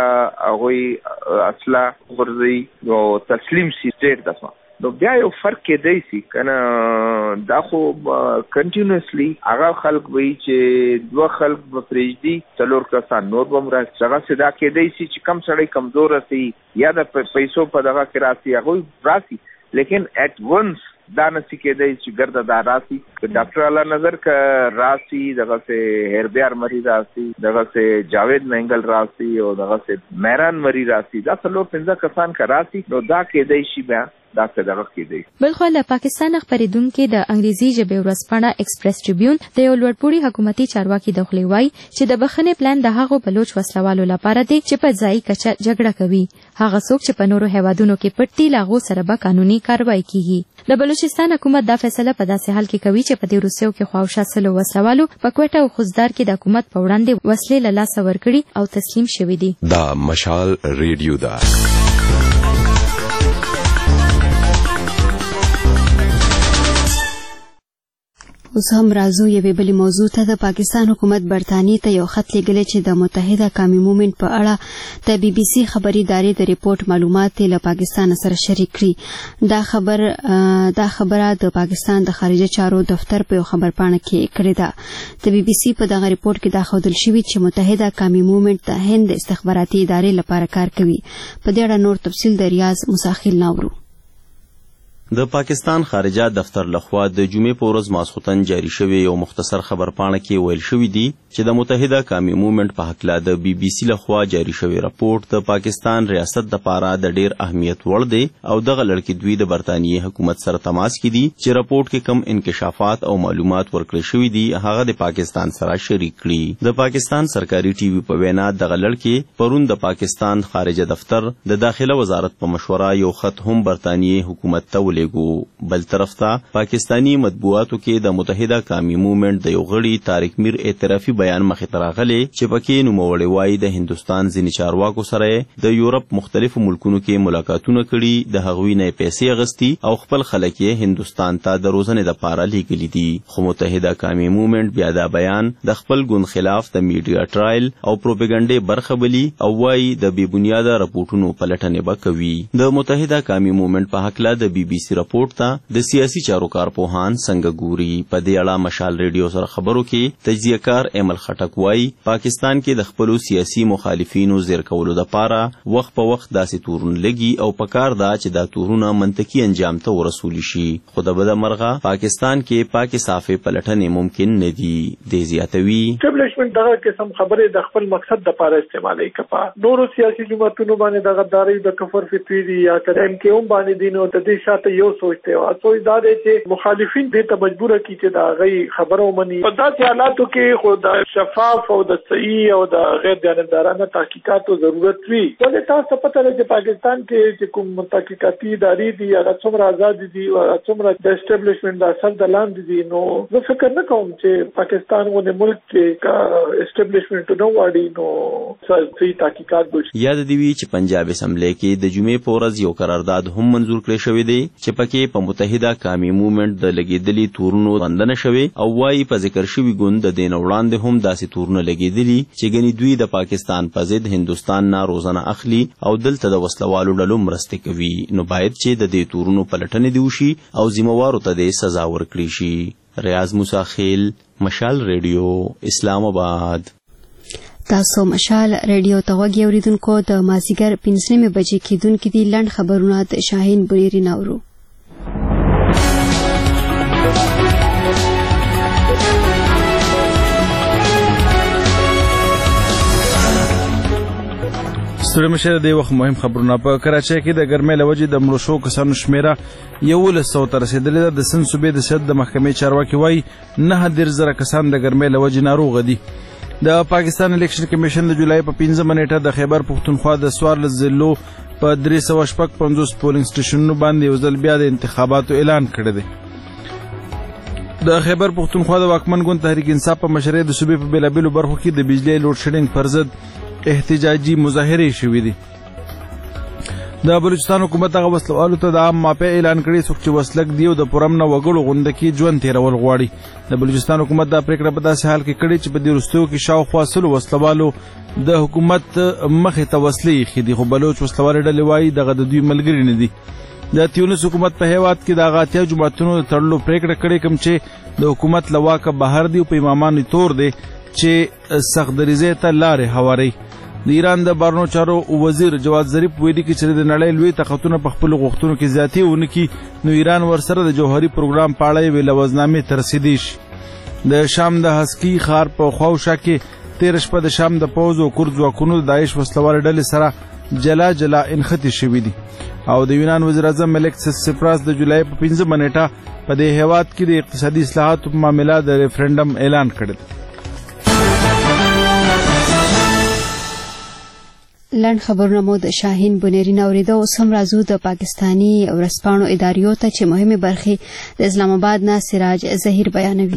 هغوی اصله غورځي او تسلیم شي سټیټ ته. نو بیا یو فرق کېدی شي کنه دا خو کنټینیوسلی هغه خلک وایي چې دوه خلک به پرېږدي 4 کسان نور به هم راشي. هغه څه دا کېدی شي چې کم سړی کمزور راسي یا د پیسو په دغه کې راسي هغوی راسي لیکن ایٹ ونس دا نسی کېدی چې ګرده دا راسي ډاکټر الله نظر که راسي دغه سه هربیار مری راسي دغه سه جاوید منگل راسي او دغه سه مهران مری راسي دا 4-15 کسان که راسي نو دا کېدی شي بیا دا څه دغه کېدی. بلخو له پاکستان خبرېدونکي د انګریزي ژبې ورځپاڼه ایکسپریس ټریبیون د یو لوړپوړي حکومتي چارواکي د خولې وایي چې د بخښنې پلان د هغو بلوچ وسلوالو لپاره دی چې په ځایي کچه جګړه کوي. هغه څوک چې په نورو هیوادونو کې پټ دي له هغو سره به قانوني کاروایی کیږي. د بلوچستان حکومت دا فیصله په داسې حال کې کوي چې په دې روسیو کې خواوشا سلو وسلوالو په کوټه او خوزدار کې د حکومت په وړاندې وسلې له لاسه ورکړي او تسلیم شوي دي. دا مشال ریډیو ده. اوس هم راځو یوې بلې موضوع ته. د پاکستان حکومت برطانیې ته یو خط لیږلی چې د متحده قومي مومنټ په اړه د BBC خبري ادارې د ریپورت معلومات له پاکستان سره شریک کړي. دا خبره د پاکستان د خارجه چارو دفتر په یو خبرپاڼه کې کړې ده. د BBC په دغه ریپورت کې دا ښودل شوي چې متحده قومي مومنټ د هند استخباراتي ادارې لپاره کار کوي. په دې اړه نور تفصیل د ریاض مساخیل ناورو. د پاکستان خارجه دفتر لخوا د جمعې په ورځ ماسخوتن جاری شوی یو مختصر خبرپاڼه کې ویل شوی دی چې د متحده قومي مومنټ په حق لا د BBC لخوا جاری شوی راپورټ د پاکستان ریاست د پاره د ډیر اهمیت وړ دی او دغه لړکی دوی د برطانیې حکومت سره تماس کې دي چې راپورټ کې کم انکشافات او معلومات ورکړل شوی دي هغه د پاکستان سره شریک کړي. د پاکستان سرکاري ټي وي په وینا دغه لړکی پرون د پاکستان خارجه دفتر د داخله وزارت په مشوره یو خط هم برطانیې حکومت ته بل طرف ته پاکستانی مطبوعاتو کې د متحده قومي مومنټ د یو غړي طارق میر اعترافي بیان مخې ته راغلی چې پکې نوموړی وایي د هندوستان ځینې چارواکو سره د یورپ مختلفو ملکونو کې ملاقاتونه کړي د هغوی نه پیسې اغستي او خپل خلک یې هندوستان ته د روزنې دپاره لیږلي دي. خو متحده قومي مومنټ بیا دا بیان د خپل ګوند خلاف د میډیا ټرایل او پروپاګاندا برخه بلی او وایي د بې بنیاده راپورټونو پلټنې به کوي. د متحده قومي مومنټ په حق لا د BBC راپورټ ته د سیاسي چارو کارپوهان څنګه ګوري. په دې اړه مشال ریډیو سره خبرو کې تجزیه کار ایمل خټک وایي پاکستان کې د خپلو سیاسي مخالفینو زیر کولو دپاره وخت په وخت داسې تورونه لګي او پکار ده چې دا تورونه منطقي انجام ته ورسول شي. خو د بده مرغه پاکستان کې پاکي صافې پلټنې ممکن نه دي. د زیاتوي اسټابلیشمنت دغه قسم خبرې د خپل مقصد لپاره استعمالوي. کپا نورو سیاسي جماعتونو باندې د غدارۍ د کفر فتوی دي یا کله MKO باندې دي نو د دې شاته یو سوچ دی او سوچ دا دی چې مخالفین دې ته مجبور کی چې دا غي خبرو مني په داسې حالاتو کې خو د شفاف او د صحیح او د غیر جانبدارانه تحقیقاتو ضرورت وي. ولې تاسو پته لرئ چې پاکستان کې چې کوم تحقیقاتي ادارې دي هغه څومره آزاد دي او څومره د اسټابلیشمنت د اصل د لاندې دي. نو زه فکر نه کوم چې پاکستان غوښنه ملک کې کا اسټابلیشمنت نو واړي نو صحیح تحقیقات وشي. یاد دی وی چې پنجاب اسمبلی کې د جمعې په ورځ یو قرارداد هم منزور کړی شوی دی چې پکې په متحده قومي موومېنټ د لګیدلي تورونو بندنه شوی او وايي په ذکر شوی ګوند د دین وړاندې هم داسې تورونه لګیدلي چې ګنې دوی د پاکستان په ضد هندستان نه روزانه اخلي او دلته د وسلوالو ډلو مرسته کوي. نو باید چې د دې تورونو پلټنې دی وشي او ذمہوارو ته د سزا ورکړي شي. ریاض موسی خیل، مشال ریډیو، اسلام آباد. تاسو مشال ریډیو ته وګورئ اوریدونکو د مازیګر 5 بجې کېدونکې دي لنډ خبرونه د شاهین بنيري ناورو. ستړي مشه د وخت مهم خبرونه. په کراچۍ کې د ګرمۍ له وجې د مړو شوو کسانو شمیره 1100 ته رسېدلې ده. د سند صوبې د صحت د محکمې چارواکي وایي 9,000 کسان د ګرمۍ له وجې ناروغه دي. د پاکستان الیکشن کمیشن د جولای په 15 نیټه د خیبر پښتونخوا د 14 ضلعو په 355 پولینګ سټیشنونو باندې یو ځل بیا د انتخاباتو اعلان کړی دی. د خیبر پښتونخوا د واکمن ګوند تحریک انصاف په مشرۍ د صوبې په بیلابیلو برخو کې د بجلی لوډ شیډینګ پر ضد احتجاجي مظاهرې شوې دي. د بلوچستان حکومت هغه وسلوالو ته د عام ماپې اعلان کړی څوک چې وسلک دی او د پرمنه وګړو غونډه کې ژوند تیرول غواړي. د بلوچستان حکومت دا پریکړه په داسې حال کې کړې چې په دې وروستیو کې شاوخوا 100 وسلوالو د حکومت مخې ته وسلې ایښې دي، خو بلوچ وسلوالې ډلې وایي دغه د دوی ملګري نه دي. د تیونس حکومت په هیواد کې د هغه اتیا جوماتونو د تړلو پریکړه کړې کوم چې د حکومت له واکه بهر دي او په امامانو تور دی چې سختدریزۍ ته لارې هواروي. د ایران د بهرنیو چارو وزیر جواد ظریف ویلي چې د نړۍ لوی طاقتونه په خپلو غوښتنو کې زیاتې ونه کړي نو ایران ورسره د جوهري پروګرام په اړه یوې لوظنامې ته رسېدی شي. د شام د هسکي ښار په خواوشا کې تېره شپه د شام د پوځ او کورد ځواکونو د داعش وسلوالې ډلې سره جلا جلا انخطې شوي دي او د یونان وزیر اعظم الیکسس سپراس د جولای په 15 نیټه په دې هیواد کې د اقتصادي اصلاحاتو په معامله د ریفرنډم اعلان کړی دی. لنډ خبرونه مو د شاهین بنيري ناوریده. اوس هم راځو د پاکستانی ورځپاڼو اداریو ته چې مهمه برخې د اسلام آباد نه سراج ظهیر بیانوي.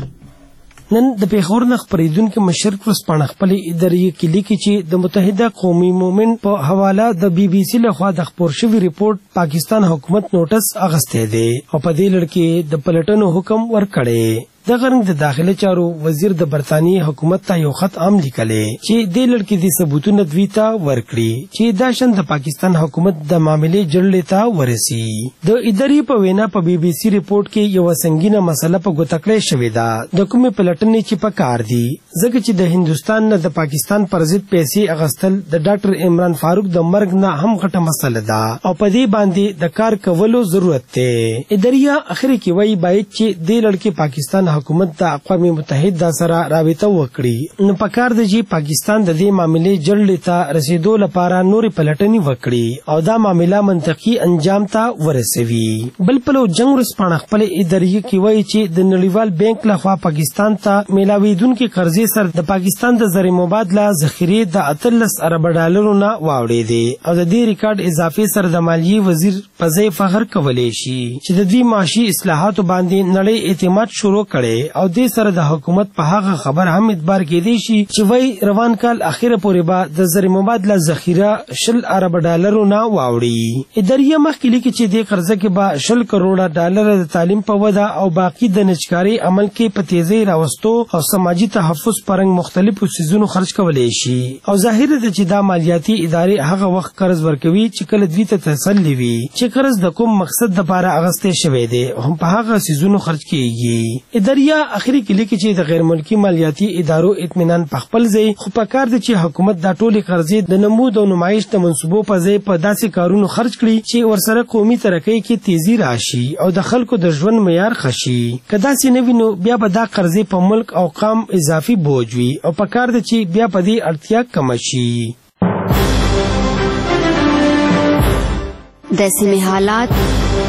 نن د پیښور نه خبرېدونکو مشرق ورځپاڼه خپل اداریه کې لیکي چې د متحده قومي موومېنټ په حواله د BBC لخوا د خپور شوی ریپورت پاکستان حکومت نوټس اغسته دی او په دې لړ کې د پلټنو حکم ورکړی. د غرنګ د داخله چارو وزیر د برتانی حکومت ته یو خط عام لیکلې چې د لړکی د ثبوتونو دویتا ورکړي چې دا شند د پاکستان حکومت د معاملې جړلې ته ورسي. د ادارې په وینا په BBC ریپورت کې یو سنگینه مسله په ګوتکړې شوې ده د کومې پلټنې چې پکار دي ځکه چې د هندستان نه د پاکستان پر ضد پیسې اغستل د ډاکټر عمران فاروق د مرګ نه هم غټه مسله ده او په دې باندې د کار کولو ضرورت دی. ادارې اخر کې وایي باید چې د لړکی پاکستان حکومت د اقوام متحده سره رابطه وکړي نو پکار دی چې پاکستان د دې معاملې جړلې ته رسیدو لپاره نورې پلټنې وکړي او دا معامله منطقي انجام ته ورسوي. بل پلو جنگ ورځپاڼه خپل ادارې کې وایي چې د نړیوال بانک لخوا پاکستان ته میلاویدونکو قرضې سره د پاکستان د زر مبادله ذخیره د 18 ارب ډالرو نه واوړې دي او د دې ریکارډ اضافي سره د مالیې وزیر په ځای فخر کولای شي چې د دې معاشي اصلاحاتو باندې نړۍ اعتماد شروع کړي او دې سره د حکومت په هغه خبر هم اعتبار کېدی شي چې وای روان کال اخیره پورې به د زر مبادله ذخیره 10 ارب ډالرو نه واوړي. ادارې مخکې لیکي چې د قرضه کې به 10 کروڑه ډالر د تعلیم په وده او باقی د نجکاری عمل کې په تیزی راوستو او سماجی تحفظ پرنګ مختلفو سيزونو خرج کولای شي او ظاهر ده چې دا مالیاتي ادارې هغه وخت قرض ورکوي چې کله دوی ته تسلی وي چې قرض د کوم مقصد لپاره اغسته شوی دی هم په هغه سيزونو خرج کیږي. ادارې اخري کې لیکي چې د غیر ملکی مالیاتي ادارو اطمینان په خپل ځای خو په کار دي چې حکومت دا ټولې قرضې د نمود او نمایش د منصوبو په ځای په داسې کارونو خرج کړي چې ورسره قومي ترقۍ کې تیزی راشي او د خلکو د ژوند معیار ښه شي. که داسې نه وي نو بیا به دا قرضې په ملک او قام اضافي بوج وي او په کار دي چې بیا په دې اړتیا کم شي. د سیمې حالات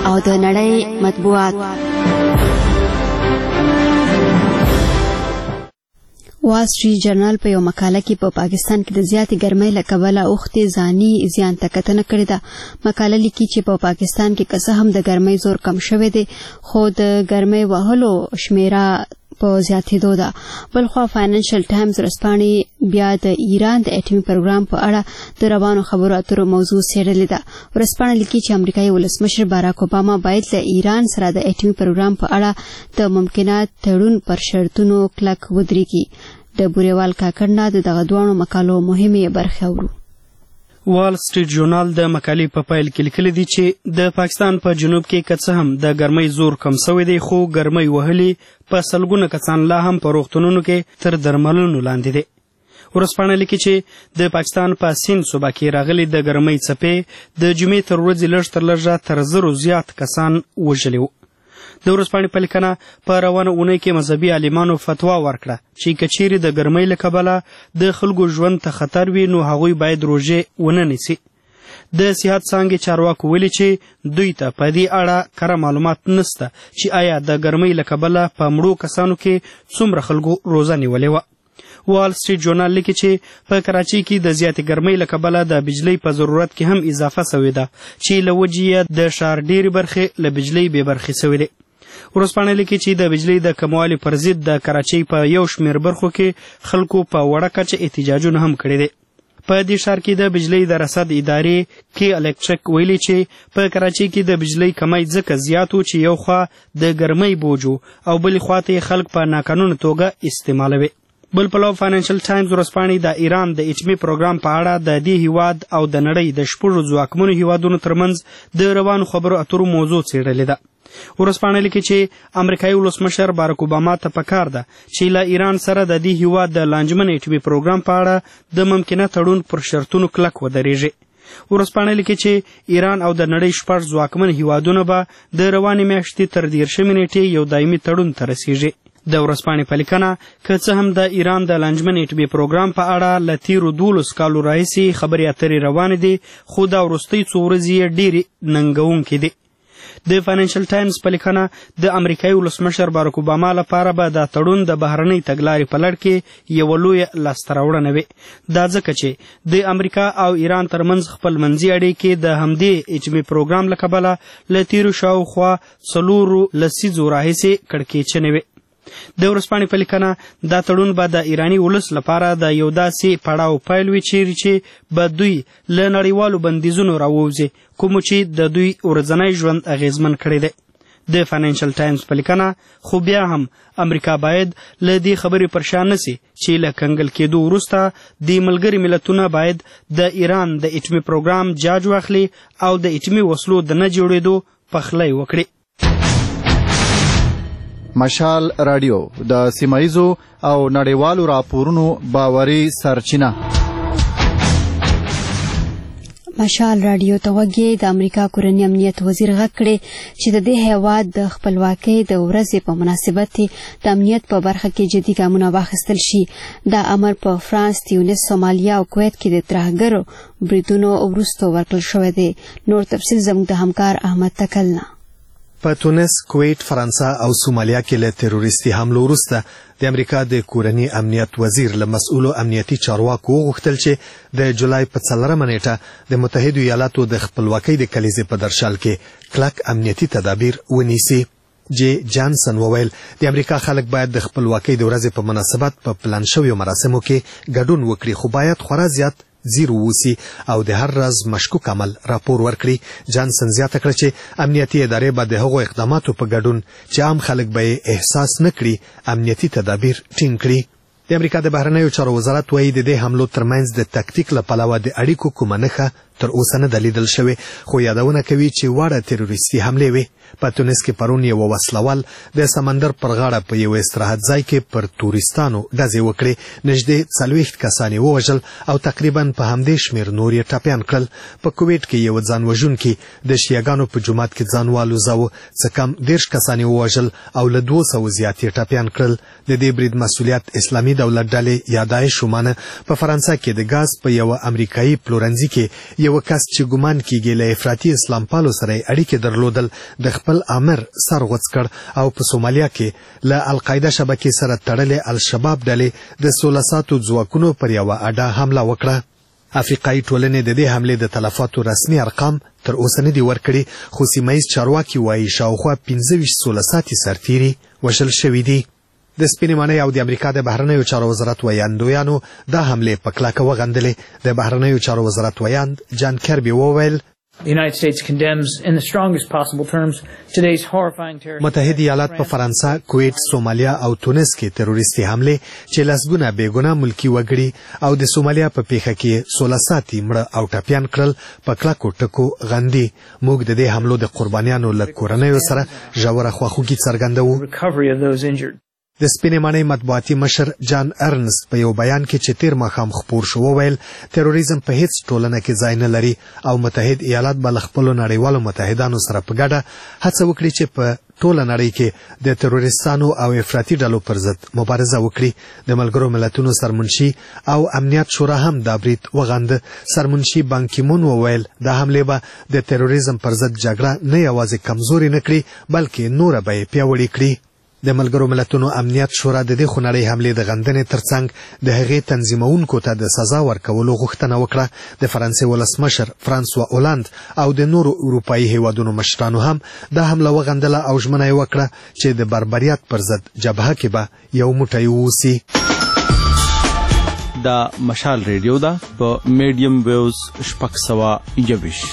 او د نړۍ مطبوعات. وال سټریټ جرنال په یو مقاله کې په پاکستان کې د زیاتې ګرمۍ له کبله اوښتې ځاني زیان ته کتنه کړې ده. مقاله لیکي چې په پاکستان کې که څه هم د ګرمۍ زور کم شوی دی خو د ګرمۍ وهلو شمیره په زیاتېدو ده. بلخوا فاینانشل ټایمز ورځپاڼې بیا د ایران د اټومي پروګرام په اړه د روانو خبرو اترو موضوع څېړلې ده. ورځپاڼه لیکي چې امریکایي ولسمشر باراک اوباما باید له ایران سره د اټومي پروګرام په اړه د ممکنه تړون پر شرطونو کلک ودرېږي. د بوریوال کاکړ نه د دغه دواړو مقالو مهمې برخې اورو. وال سټریټ ژورنال د مقالې په پیل کې لیکلي دي چې د پاکستان په جنوب کې که څه هم د ګرمۍ زور کم شوی دی خو ګرمۍ وهلي په سلګونه کسان لا هم په روغتونونو کې تر درملنو لاندې دي. ورځپاڼه لیکي چې د پاکستان په سیند صوبه کې راغلي د ګرمۍ څپې د جمعې تر ورځې لږ تر لږه تر 1000 زیات کسان وژلي وو. د ورځپاڼې په لیکنه په روانه اونۍ کې مذهبي عالمانو فتوا ورکړه چې که چیرې د ګرمۍ له کبله د خلکو ژوند ته خطر وي نو هغوی باید روژې ونه نیسي. د صحت څانګې چارواکو ویلي چې دوی ته په دې اړه کره معلومات نشته چې آیا د ګرمۍ له کبله په مړو کسانو کې څومره خلکو روژه نیولې وه. وال سټریټ ژورنال لیکي چې په کراچۍ کې د زیاتې ګرمۍ له کبله د بجلۍ په ضرورت کې هم اضافه شوې ده چې له وجې یې د ښار ډېرې برخې له بجلۍ بې برخې شوې دي. ورځپاڼه لیکي چې د بجلۍ د کموالي پر ضد د کراچۍ په یو شمېر برخو کې خلکو په وړه کچه احتجاجونه هم کړي دي. په دې ښار کې د بجلۍ د رصد ادارې کې الکټریک ویلي چې په کراچۍ کې د بجلۍ کمی ځکه زیات و چې یو خوا د ګرمۍ بوج او بلې خوا ته خلک په ناقانونه توګه استعمالوي. بل پلو فاینانشل ټایمز ورځپاڼې د ایران د اټومي پروګرام په اړه د دې هیواد او د نړۍ د شپږو ځواکمنو هیوادونو ترمنځ د روانو خبرو اترو موضوع څېړلې ده. ورځپاڼه لیکي چې امریکایي ولسمشر باراک اوباما ته پکار ده چې له ایران سره د دې هیواد د لانجمن اټومي پروګرام په اړه د ممکنه تړون پر شرطونو کلک ودرېږي. ورځپاڼه لیکي چې ایران او د نړۍ 6 ځواکمن هیوادونه به د روانې میاشتې تر 13 نیټې یو دایمي تړون ته رسیږي. د ورځپاڼې په لیکنه که څه هم د ایران د لانجمن اټومي پروګرام په اړه له تیرو 12 کالو راهیسې خبرې اترې روانې دي خو دا وروستۍ څو ورځې یې ډېرې ننګونکې دي. د فاینانشل ټایمز په لیکنه د امریکایي ولسمشر باراک اوباما لپاره به دا تړون د بهرنۍ تګلارې په لړ کې یوه لویه لاسته راوړنه وي. دا ځکه چې د امریکا او ایران ترمنځ خپل منځي اړیکې د همدې اټومي پروګرام له کبله له تیرو شاوخوا 4 لسیزو راهیسې کړکېچنې وي. د ورځپاڼې په لیکنه دا تړون به د ایراني ولس لپاره د یو داسې پړاو پیل وي چې به دوی له نړیوالو بندیزونو راووځي کومو چې د دوی ورځنی ژوند اغیزمن کړی دی. د فاینانشل ټایمز په لیکنه خو بیا هم امریکا باید له دې خبرې پر شا نسي چې له کنګل کېدو وروسته د ملګري ملتونه باید د ایران د اټومي پروګرام جاج واخلي او د اټومي وسلو د نه جوړېدو پخلی وکړي. مشال رادیو د سیمایزو او نړیوالو راپورونو باوري سرچینه. مشال رادیو ته وګورئ. د امریکا کورنی امنیت وزیر غږ کړی چې د دې هیواد د خپلواکۍ د ورځې په مناسبت د امنیت په برخه کې جدي ګامونه واخیستل شي. دا امر په فرانس، تیونس، سومالیا او کویت کې د ترهګرو بریدونو وروسته ورکړل شوی دی. نور تفصیل زموږ د همکار احمد تکل نه. په تونس، کویت، فرانسه او سومالیا کې له تروریستي حملو وروسته د امریکا د کورنی امنیت وزیر له مسؤلو امنیتي چارواکو وغوښتل چې د جولای په 4 نیټه د متحدو ایالاتو د خپلواکۍ د کلیزې په درشل کې کلک امنیتي تدابیر ونیسي. جی جانسن وویل د امریکا خلک باید د خپلواکۍ د ورځې په مناسبت په پلان شویو مراسمو کې ګډون وکړي خو باید خورا زیات زیرو وسی او د هر راز مشکوک عمل راپور ورکړي. جانسن زیاته کړه چې امنیتي ادارې به د هغو اقداماتو په ګډون چې عام خلک به احساس نه کړي امنیتي تدابیر ټینګ کړي. د امریکا د بهرنیو چارو وزارت وایي د دې حملو ترمنځ د تکتیک له پلوه د اړیکو کومه نښه تر اوسه نه ده لیدل شوې خو یادونه کوي چې واړه تروریستي حملې وې. په تونس کې پرون یو وسلوال د سمندر پر غاړه په یو استراحت ځای کې پر تورستانو ډزې وکړې. نږدې 40 کسان یې ووژل او تقریبا په همدې شمېر نور یې ټپیان کړل. په کویت کې یو ځان وژونکي د شیعاګانو په جومات کې ځان والوځاوه. څه کم 10 کسان یې ووژل او له 200 زیات یې ټپیان کړل. د دې برید مسؤلیت اسلامي دولت ډلې یا داعش ومانه. په فرانسه کې د ګاز په یو امریکایي پلورنځي کې یو کس چې ګمان کیږي له افراطي اسلام پالو سره اړیکې درلودل د خپل امر سر غوڅ کړ او په سومالیا کې له القاعده شبکې سره تړلې الشباب ډلې د 16 ساعتو ځواکونو پر یوه اډه حمله وکړه. افریقایي ټولنې د دې حملې د تلفاتو رسمي ارقام تر اوسه نه دي ورکړي، خو سیمه ییز چارواکي وایي شاوخوا 15 16 ساعتي سرتیري وژل شوي دي. د سپینې ماڼۍ او د امریکا د بهرنیو چارو وزارت ویاندویانو دا حملې په کلکه وغندلې. د بهرنیو چارو وزارت ویاند جان کربي وویل The United States condemns in the strongest possible terms today's horrifying terror. متحده ایالات په فرانسه، کویت، سومالیا او تونس کې تروریستي حملې چې لسګونه بېګناه ملکي وګړي او د سومالیا په پیښه کې 16 ساعتي مړه او ټپیان کړل په کلکو ټکو غندي. موږ د دې حملو د قربانیانو له کورنیو سره ژوره خواخوږي څرګندوو. د سپینې ماڼۍ مطبوعاتي مشر جان ارنست په یو بیان کې چې تیر ماښام خپور شو وویل تروریزم په هیڅ ټولنه کې ځای نه لري او متحد ایالات به له خپلو نړیوالو متحدانو سره په ګډه هڅه وکړي چې په ټوله نړۍ کې د تروریستانو او افراطي ډلو پر ضد مبارزه وکړي. د ملګرو ملتونو سرمنشي او امنیت شورا هم دا برید وغنده. سرمنشي بان کی مون وویل دا حملې به د تروریزم پر ضد جګړه نه یوازې کمزوري نه کړي بلکې نوره به یې پیاوړې کړي. د ملګرو ملتونو امنیت شورا د دې خونړۍ حملې د غندنې ترڅنګ د هغې تنظیمونکو ته د سزا ورکولو غوښتنه وکړه. د فرانسې ولسمشر فرانسوا اولاند او د نورو اروپایي هیوادونو مشرانو هم دا حمله وغندله او ژمنه یې وکړه چې د بربریت پر ضد جبهه کې به یو موټی واوسي. دا مشال ریډیو ده په میډیم ویوز 621.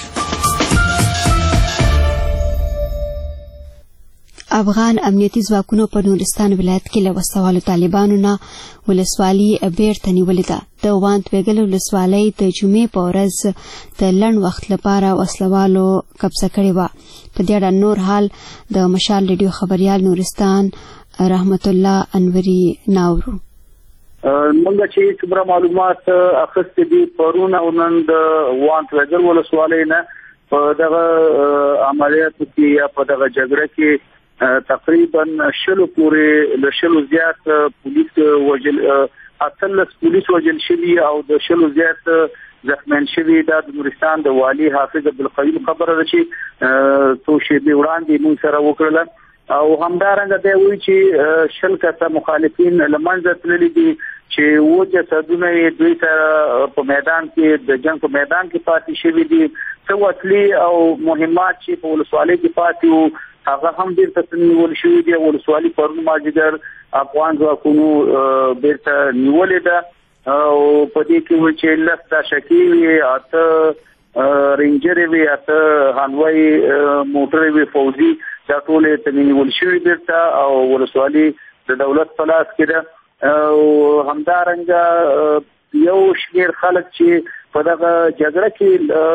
افغان امنیتي ځواکونو په نورستان ولایت کې له وسوالو طالبانو نه ولسوالي بیرته نیولې ده. د وانت ویګل ولسوالۍ د جمعې په ورځ د لنډ وخت لپاره وسلوالو قبضه کړې وه. په دې اړه نور حال د مشال ریډیو خبریال نورستان رحمت الله انوري ناورو. موږ چې څومره معلومات اخیستې دي پرون او نن د وانت ویګل ولسوالۍ نه په دغه عملیاتو کې یا په دغه جګړه کې تقریبا 100 پورې له 100 زیات پولیس وجل 18 پولیس وجل شوي او د 100 زیات زخمیان شوي. دا د نورستان د والي حافظ عبدالقیوم خبره ده چې څو شېبې وړاندې موږ سره وکړله او همدارنګه دی وایي چې 100 کسه مخالفین له منځه تللي دي چې و جسدونه یې دوی سره په میدان کې د جنګ په میدان کې پاتې شوي دي. څه وسلې او مهمات چې په ولسوالۍ کې پاتې وو هغه هم بیرته نیول شوي دي. ولسوالي پرون مازدیګر افغان ځواکونو بیرته نیولې ده او په دې کې وایي چې 10 داشکي وي، 8 رینجرې وي، 8 هانوي موټرې وي فوزي، دا ټول ته نیول شوي بیرته او ولسوالي د دولت په لاس کې ده. او همدارنګه یو شمېر خلک چې په دغه جګړه کې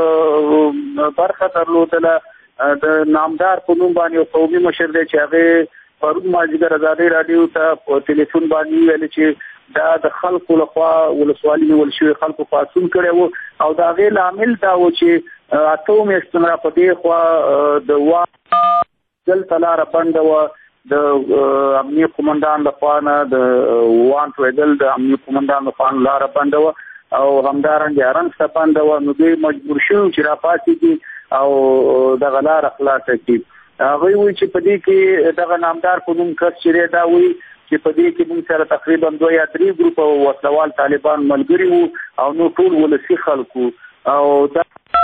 برخه درلودله د نامدار په نوم باندې یو قومي مشر دی چې هغه پرون مازدیګر ازادي رادیو ته په ټلیفون باندې ویل چې دا د خلکو لخوا ولسوالي نیول شوي خلکو پاڅون کړی و او د هغې لامل دا و چې اته میاشتې را په دې خوا د دلته لاره بنده وه د امنیه قومندان لخوا نه د وانت ویګل د امنیه قومندان لخوا لاره بنده وه او همدارنګه ارنسته بنده وه. نو دوی مجبور شوي چې راپاڅېږي او دغه لاره خلاصه کړي. هغوی وایي چې په دې کې دغه نامدار په نوم کس چې دی دا وایي چې په دې کې موږ سره تقریبا 2 یا 3 ګروپه وسلوال طالبان ملګري وو او نو ټول ولسي خلکو او دا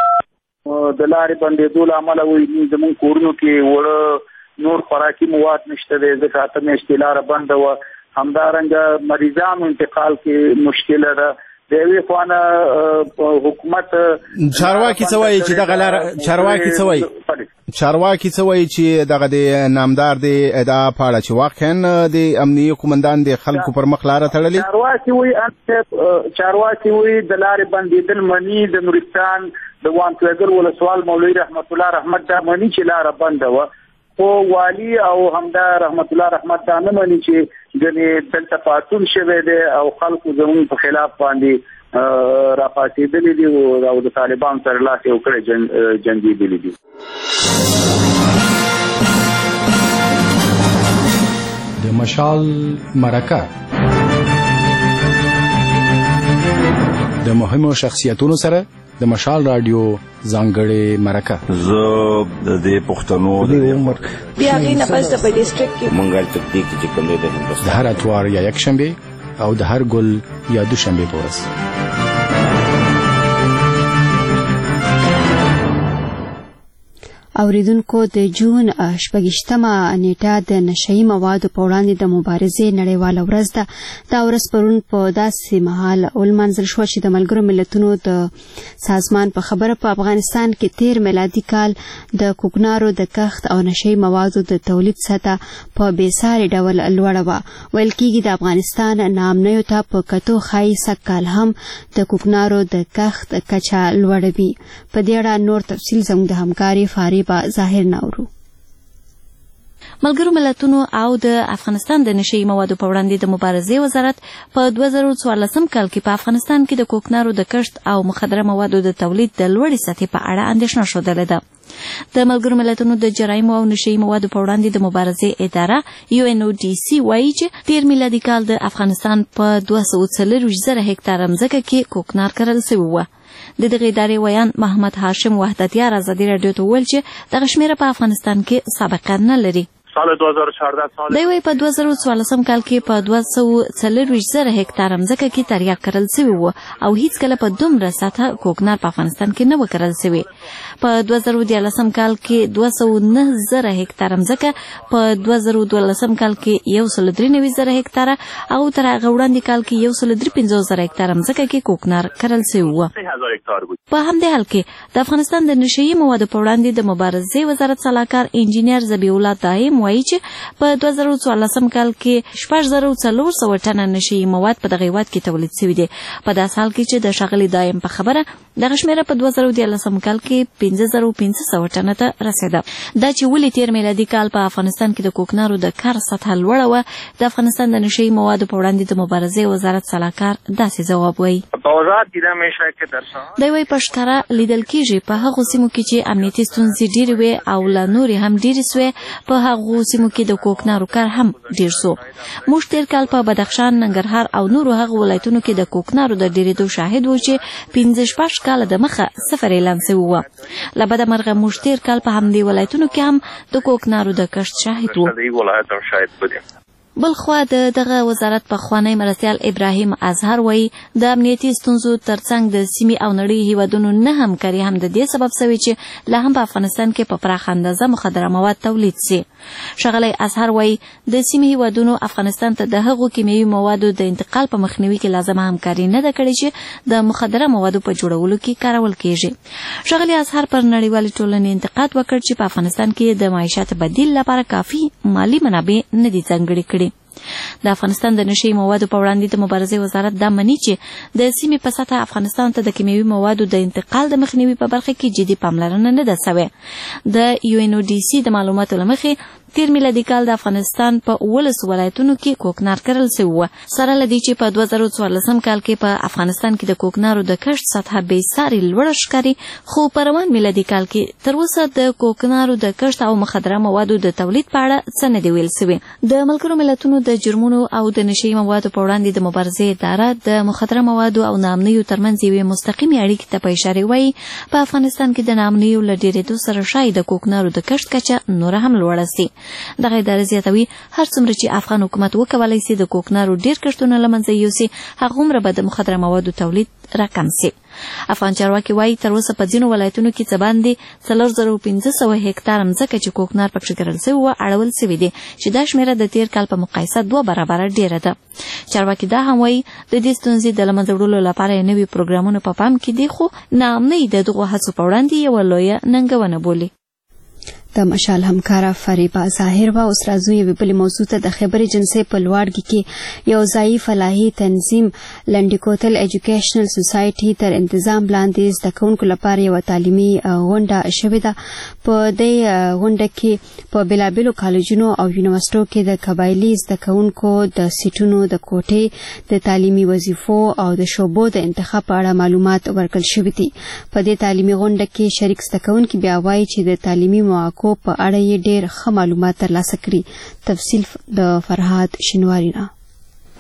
د لارې بندېدو له امله وایي زموږ کورونو کې وړه نور خوراکي مواد نشته دی ځکه اته میاشتې لاره بنده وه. همدارنګه مریضانو انتقال کې مشکله ده. د یوې خوانه حکومت چارواکي څه وایي چې دغه لاره چارواکي څه وایي چې دغه د نامدار دی دا پاړه چې واقعا د امنیه قومندان د خلکو پر مخ لاره تړلې. چارواکي وایي د لارې بندېدل مني د نورستان د وانت ویګل ولسوال مولوي رحمت الله رحمت دا مني چې لاره بنده وه، خو والي او همدا رحمت الله رحمت دا نه مني چې ګنې دلته پاڅون شوی دی او خلکو زموږ په خلاف باندې راپاڅېدلي دي او د طالبانو سره لاس یو کړی جنګېدلي دي. د مشال مرکه د مهمو شخصیتونو سره د مشال رادیو ځانګړې مرکه زه د پښتنو بیا غینه پس د ډیسټریکټ کې منګل تکتیک چې کوم د هندوستان د هر اتوار یا یک شنبه او د هر ګل یا دوشنبه په ورځ. اوریدونکو د جون 28مه نیټه د نشئی موادو په وړاندې د مبارزې نړیواله ورځ ده. دا ورځ پرون په داسې مهال ولمانځل شوه چې د ملګرو ملتونو د سازمان په خبره په افغانستان کې 13 میلادي کال د کوکنارو د کښت او نشئی موادو د تولید سطح په بېساري ډول لوړه وه. ویل کېږي د افغانستان ناامنیو ته په کتو ښایي سږکال هم د کوکنارو د کښت کچه لوړه وي. په دې اړه نور تفصیل زموږ د همکاري فارې ظاهر ناورو. ملګرو ملتونو او د افغانستان د نشئی موادو په وړاندې د مبارزې وزارت په 2014 کال کې په افغانستان کې د کوکنارو د کښت او مخدره موادو د تولید د لوړې سطحې په اړه اندېښنه ښودلې ده. د ملګرو ملتونو د جرایمو او نشئی موادو په وړاندې د مبارزې اداره UNODC وایي چې 13 میلادي کال د افغانستان په 240,000 هکتار ځمکه کې کوکنار کرل شوی و. د دغه ادارې ویان محمد هاشم وحدتیار ازادي رادیو ته ویل چې دغه شمیره په افغانستان کې سابقه نه لري. سال 2014 دی وی په 2014 کال کې په 240,000 هکتار ځمکه کې تریاک کرل شوی و او هیڅ کله په دومره سطح کوکنار په افغانستان کې نه وکرل شوی. په 2014 کال کې 209,000 هکتار ځمکه، په 2012 کال کې 193,000 هکتار او تر هغه وړاندې کال کې 153,000 هکتار ځمکه کې کوکنار کرل شوی و. په همدې حال کې د افغانستان د نشئی موادو په وړاندې د مبارزې وزارت سلاکار انجینیر ذبیح الله دایم وایي چې په 2014 کال کې 6,400 ټنه نشئی مواد په دغه هیواد کې تولید شوي دي. په داسې حال کې چې د ښاغلي دایم په خبره دغه شمیره په 2014 کال کې 5,500 ټنه ته رسېده. دا چې ولې 13 میلادي کال په افغانستان کې د کوکنارو د کار سطحه لوړه وه، د افغانستان د نشئی موادو په وړاندې د مبارزې وزارت سلاکار داسې ځواب وایي. دی وایي په ښکاره لیدل کېږي په هغو سیمو کې چې امنیتي ستونزې ډېرې وې او لا نورې هم ډېرې سوې، په هغو سیمو کې د کوکنارو کار هم ډېر سو. موږ تېر کال په بدخشان، ننګرهار او نورو هغو ولایتونو کې د کوکنارو د ډېرېدو شاهد وو چې 15 کاله د مخه صفر اعلان شوی و. له بده مرغه موږ تېر کال په همدې ولایتونو کې هم د کوکنارو د کښت شاهد وو. بلخوا دغه وزارت پخوانی مرستیال ابراهیم اظهر وایي د امنیتي ستونزو ترڅنګ د سیمې او نړۍ هیوادونو نه همکاري هم د دې سبب شوی چې لا هم په افغانستان کې په پراخه اندازه مخدره مواد تولید شي. ښاغلی اظهر وایي د سیمې هیوادونو افغانستان ته د هغو کیمیاوي موادو د انتقال په مخنیوي کې لازمه همکاري نه ده کړې چې د مخدره موادو په جوړولو کې کارول کیږي. ښاغلی اظهر پر نړیوالې ټولنې انتقاد وکړ چې په افغانستان کې د معیشت بدیل لپاره کافي مالی منابع نه دي ځانګړي کړي. د افغانستان د نشئی موادو په وړاندې د مبارزې وزارت دا مني چې د سیمې په سطحه افغانستان ته د کیمیاوي موادو د انتقال د مخنیوي په برخه کې جدي پاملرنه نه ده شوې. د UNODC د معلوماتو له مخې 13 میلادي کال د افغانستان په 19 ولایتونو کې کوکنار کرل شوی و، سره له دې چې په 2014 کال کې په افغانستان کې د کوکنارو د کښت سطحه بېساري لوړه ښکاري، خو په روان میلادي کال کې تر اوسه د کوکنارو د کښت او مخدره موادو د تولید په اړه څه نه دي ویل شوي. د ملګرو ملتونو د جرمونو او د نشئی موادو په وړاندې د مبارزې اداره د مخدره موادو او ناامنیو ترمنځ یوې مستقیمې اړیکې ته په اشاره وایي په افغانستان کې د ناامنیو له ډېرېدو سره ښایي د کوکنارو د کښت کچه نوره هم لوړه شي. دغه ادارې زیاتوي هر څومره چې افغان حکومت وکولی شي د کوکنارو ډېر کښتونه له منځه یوسي، هغومره به د مخدره موادو تولید راکم شي. افغان چارواکي وایي تر اوسه په ځینو ولایتونو کې څه باندې 4,500 هکتار ځمکه چې کوکنار پکښې کرل شوی وه اړول شوي دي، چې دا شمیره د تېر کال په مقایسه 2 برابره ډېره ده. چارواکي دا هم وایي د دې ستونزې د له منځه وړلو لپاره یې نوي پروګرامونه په پام کې دي، خو ناامنۍ د دغو هڅو په وړاندې یوه لویه ننګونه بولي. د مشال همکاره فریبا ظاهر و. اوس راځو یوې بلې موضوع ته. د خیبر ایجنسۍ په لواړګي کې یو ځایي فلاحي تنظیم لنډي کوتل ایجوکیشنل سوسایټي تر انتظام لاندې زده کوونکو لپاره یوه تعلیمي غونډه شوې ده. په دې غونډه کې په بېلابېلو کالجونو او یونیورسټو کې د قبایلي زده کوونکو د سیټونو د کوټې د تعلیمي وظیفو او د شعبو د انتخاب په اړه معلومات ورکړل شوي دي. په دې تعلیمي غونډه کې شریک زده کوونکي بیا وایي چې د تعلیمي مواقعو په اړه یې ډېر ښه معلومات ترلاسه کړي. تفصیل د فرهاد شینواری نه.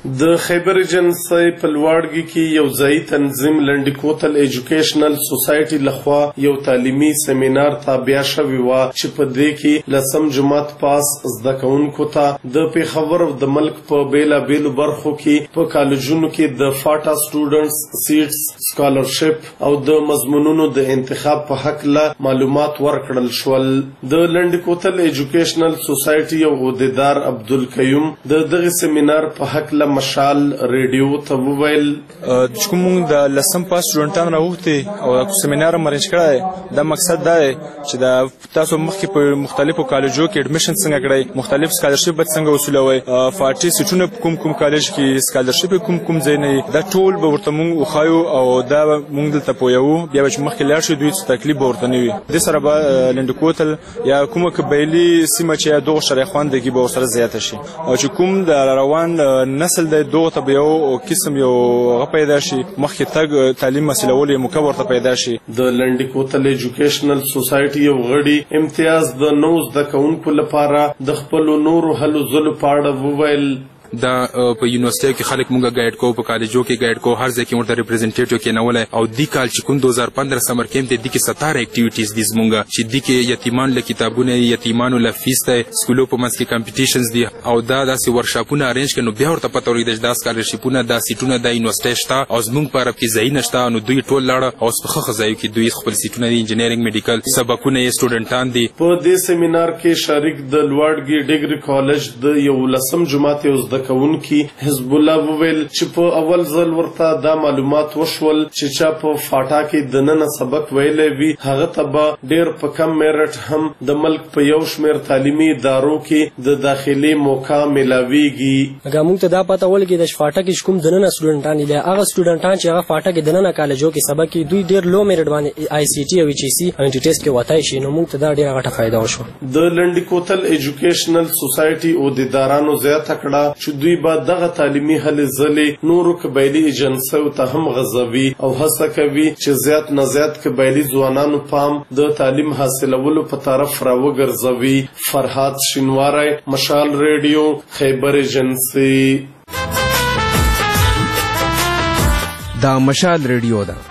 د خیبر ایجنسی په لوړګي کې یو ځای تنظیم لنډی کوتل ایجوکیشنل سوسایټي لخوا یو تعلیمي سیمینار تابع شوی و چې په دې کې لسم جماعت پاس زده کوونکو ته د پیښور او د ملک په بیلابیلو برخو کې په کالجونو کې د فاټا سټوډنټس سیټس سکالرشپ او د مضمونونو د انتخاب په حق له معلومات ورکړل شول. د لنډی کوتل ایجوکیشنل سوسایټي او عہدیدار عبدالقیوم د دغه سیمینار په حق له مشال ریډیو ته وویل چې کوم د لسم پاس سټوډنټان راوخته او سیمینار مرنج کړای دا مقصد دا چې دا تاسو مخکې په مختلفو کالجو کې اډمیشن څنګه کړئ مختلف سکالرشپ به څنګه وصولوي فارټي سټونه کوم کالج کې سکالرشپ کوم ځای نه دا ټول به ورته مونږ وخایو او دا مونږ دلته پویو بیا چې مخکې لاړ شي دوی تکلیف به ورته نه وي د سره به لنډکوتل یا کومه قبایلی سیمه چې دوه شریخواندګي به سره زیات شي او چې کوم د روان نسل د دوه ته یو قسم یو پیدا شي مخکې تګ تعلیم مسلول مکور ته پیدا شي. د لنډی کوتل ایجوکیشنل سوسایټي یو غړي امتیاز د نوز د کونکو لپاره د خپل نورو هلو ځلو پاړه وویل دا په یونیورسيټي کې خلک مونږه گایډ کو په کالجو کې گایډ کو هر ځای کې ورته ریپرزینټیټیو کې نه ولای او دی کال چې کوم 2015 سمر کېمپ دی کې 17 اکټیویټیز دي زمونږه چې دی کې یتیمان له کتابونه یتیمانو له فیس ته سکولو په منځ کې کمپټیشنز دي او دا داسې ورکشاپونه ارینج کړي نو بیا ورته پته ورګي د سکالرشپونه د سیټونه د یونیورسيټي شته او زمونږ په عرب کې ځای نشته نو دوی ټول لاړه او په خزایو کې دوی خپل سیټونه د انجینرینګ میډیکل سبقونه یې سټوډنټان دي. په دې سیمینار کې شریک د لوړګي ډیګري کالج د یو لسم جماعت یو زده کوونکي حزب الله وویل چې په اول ځل ورته دا معلومات وشول چې چا په فاټا کې د نن سبق ویلې وی هغه ته به ډیر په کم میرټ هم د ملک په یو شمیر تعلیمي ادارو کې د داخلي موقع ملاويږي. هغه موږ ته دا پته ولګي د فاټا کې کوم د نن سټوډنټان دي هغه سټوډنټان چې هغه فاټا کې د نن کالجو کې سبق کې دوی ډیر لو میرټ باندې آی سی ټي او ایچ سی او انټی ټیسټ کې وتاي شي نو موږ ته دا ډیر غټه فائدہ وشو. د لنډی کوتل ایجوکیشنل سوسایټي او د ادارانو زیات کړه چې دوی به دغه تعلیمي هلې ځلې نورو قبایلی ایجنسیو ته هم غځوي او هڅه کوي چې زیات نه زیات قبایلی ځوانانو پام د تعلیم حاصلولو په طرف راوګرځوي. فرهاد شینواری مشال ریډیو خیبر ایجنسی. دا مشال ریډیو ده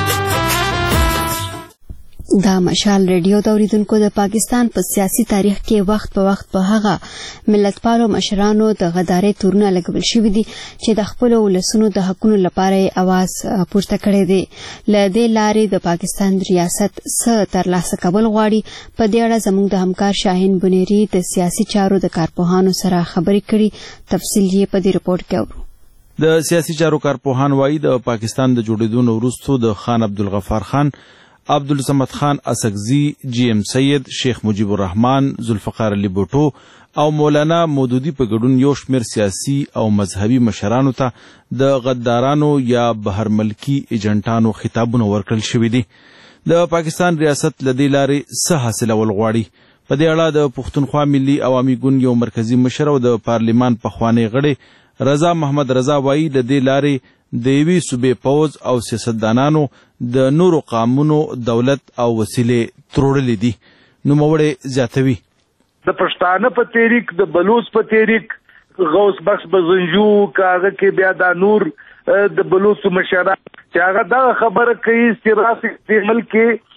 دا مشال ریډیو د اوریدونکو د پاکستان په سیاسي تاریخ کې وخت په وخت په هغه ملتپالو مشرانو د غدارۍ تورونه لګول شوي دي چې د خپلو ولسونو د حقونو لپاره یې اواز پورته کړی دی. له دې لارې د پاکستان ریاست څه ترلاسه کول غواړي په دې اړه زموږ د همکار شاهین بنيري د سیاسي چارو د کارپوهانو سره خبرې کړي. تفصیل یې په دې رپورټ کې اورو. د سیاسي چارو کارپوهان وایي د پاکستان د جوړېدو وروسته د خان عبدالغفار خان عبدالصمد خان اسکزی جی ام سید شیخ مجیب الرحمن ذوالفقار علی بوټو او مولانا مودودی په ګډون یو شمېر سیاسي او مذهبي مشرانو ته د غدارانو یا بهر ملکی ایجنټانو خطابونه ورکړل شوي دي. د پاکستان ریاست له دې لارې څه حاصلول غواړي؟ په دې اړه د پښتونخوا ملي عوامي ګوند یو مرکزي مشر او د پارلیمان پخوانی غړی رضا محمد رضا وایي د دې لارې د یوې صوبې پوځ او سیاستدانانو د نورو قامونو دولت او وسیلې تروړلې دي. نوموړی زیاتوي د پښتانه په تحریک د بلوچ په تحریک غوث بخش بزنجو کاغه کې بیا دا نور د بلوچ مشران چې هغه دا خبره کوي چې راسي ملک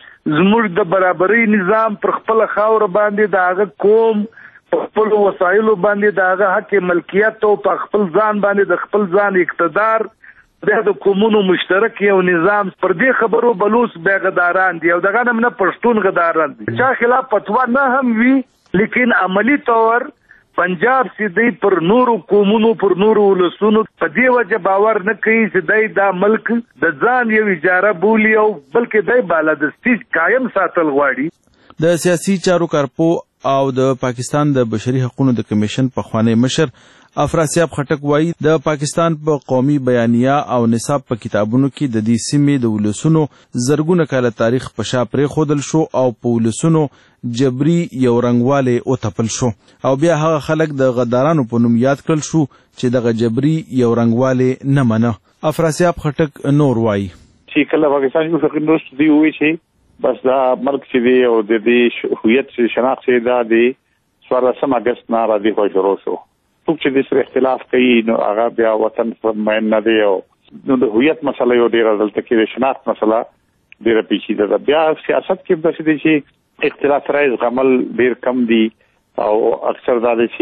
زموږ د برابرۍ نظام پر خپل خاور باندې د هغه قوم خپل وسایلو باندې د هغه حق ملکیت او په خپل ځان باندې د خپل ځان اقتدار د قومونو مشترک یو نظام پر دې خبرو بلوچ بیا غداران دي او دغه نه پښتون غداران دي. چا خلاف فتوا نه هم وی لیکن عملی طور پنجاب سیدی پر نورو قومونو پر نورو ولسونو په دې وجه باور نه کوي چې دای دا ملک د ځان یو اجاره بولی او بلکې دای بالادستی قائم ساتل غواړي. د سیاسي چارو کارپو او د پاکستان د بشري حقوقو د کمیشن پخوانی مشر افراسیاب خټک وایي د پاکستان په قومي بیانیه او نصاب په کتابونو کې د دې سیمې د ولسونو زرګونه کاله تاریخ په شا پرېښودل شو او په ولسونو جبري یو رنګوالی وتپل شو او بیا هغه خلک د غدارانو په نوم یاد کړل شو چې دغه جبري یو رنګوالی نه منه. افراسیاب خټک نور وایي چې کله پاکستان یو څه نوښت دی وایي چې بس دا ملک چې دی او د دې هویت شناخت چې دا دی 14 اگست نه را دي خو شروع شو څوک چې د سره اختلاف کوي نو هغه بیا وطن مین نه دی او نو د هویت مسله یو ډیره دلته کې د شناخت مسله ډیره پیچیده ده. بیا سیاست کې داسې دی چې اختلاف رایز غمل ډیر کم دي او اکثر دا دی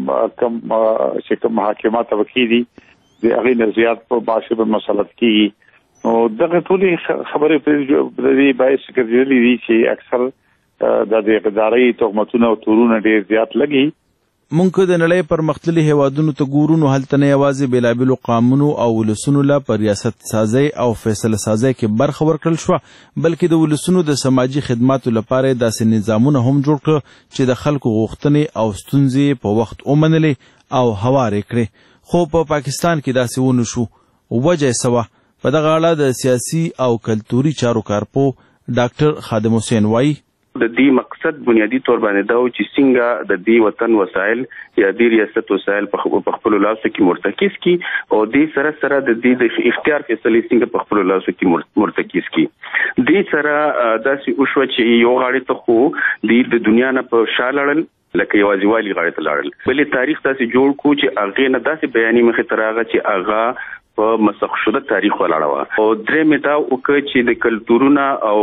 چې کوم محاکمات وکړي دي د هغې نه زیات په باسي په مسلط کېږي. نو دغه ټولې خبرې په دې باعث ګرځېدلې دي چې اکثر د اقتداري تهمتونه او تورونه ډیر زیات لګي. مونږ د نړۍ پرمختللي هیوادونو ته ګورو نو هلته نه یوازې بېلابېلو قانونو او ولسونو له په ریاست سازۍ او فیصله سازۍ کې برخه ورکړل شوه بلکې د ولسونو د سماجي خدماتو لپاره یې داسې نظامونه هم جوړ کړه چې د خلکو غوښتنې او ستونزې په وخت ومنلې او هوارې کړې. خو په پاکستان کې داسې ونه شو. وجه یې څه وه؟ په دغه اړه د سیاسي او کلتوري چارو کارپو ډاکټر خادم حسین وایي د دې مقصد بنیادی تور باندې دا و چې څنګه د دې وطن وسایل یا د ریاست وسایل په خپل لاسو کې مرتکز کی او د سره سره د دې د اختیار فیصلې څنګه په خپل لاسو کې مرتکز کی. د سره داسې وشو چې یو غاړي ته خو د دنیا نه په شالړل لکه یوازې والی غاړي ته لاړل بلې تاریخ تاسو جوړ کو چې هغه نه داسې بیانې مخې ته راغی چې هغه په مسخ شده تاریخ ولاړه او درې متا وکړي چې د کلتورونو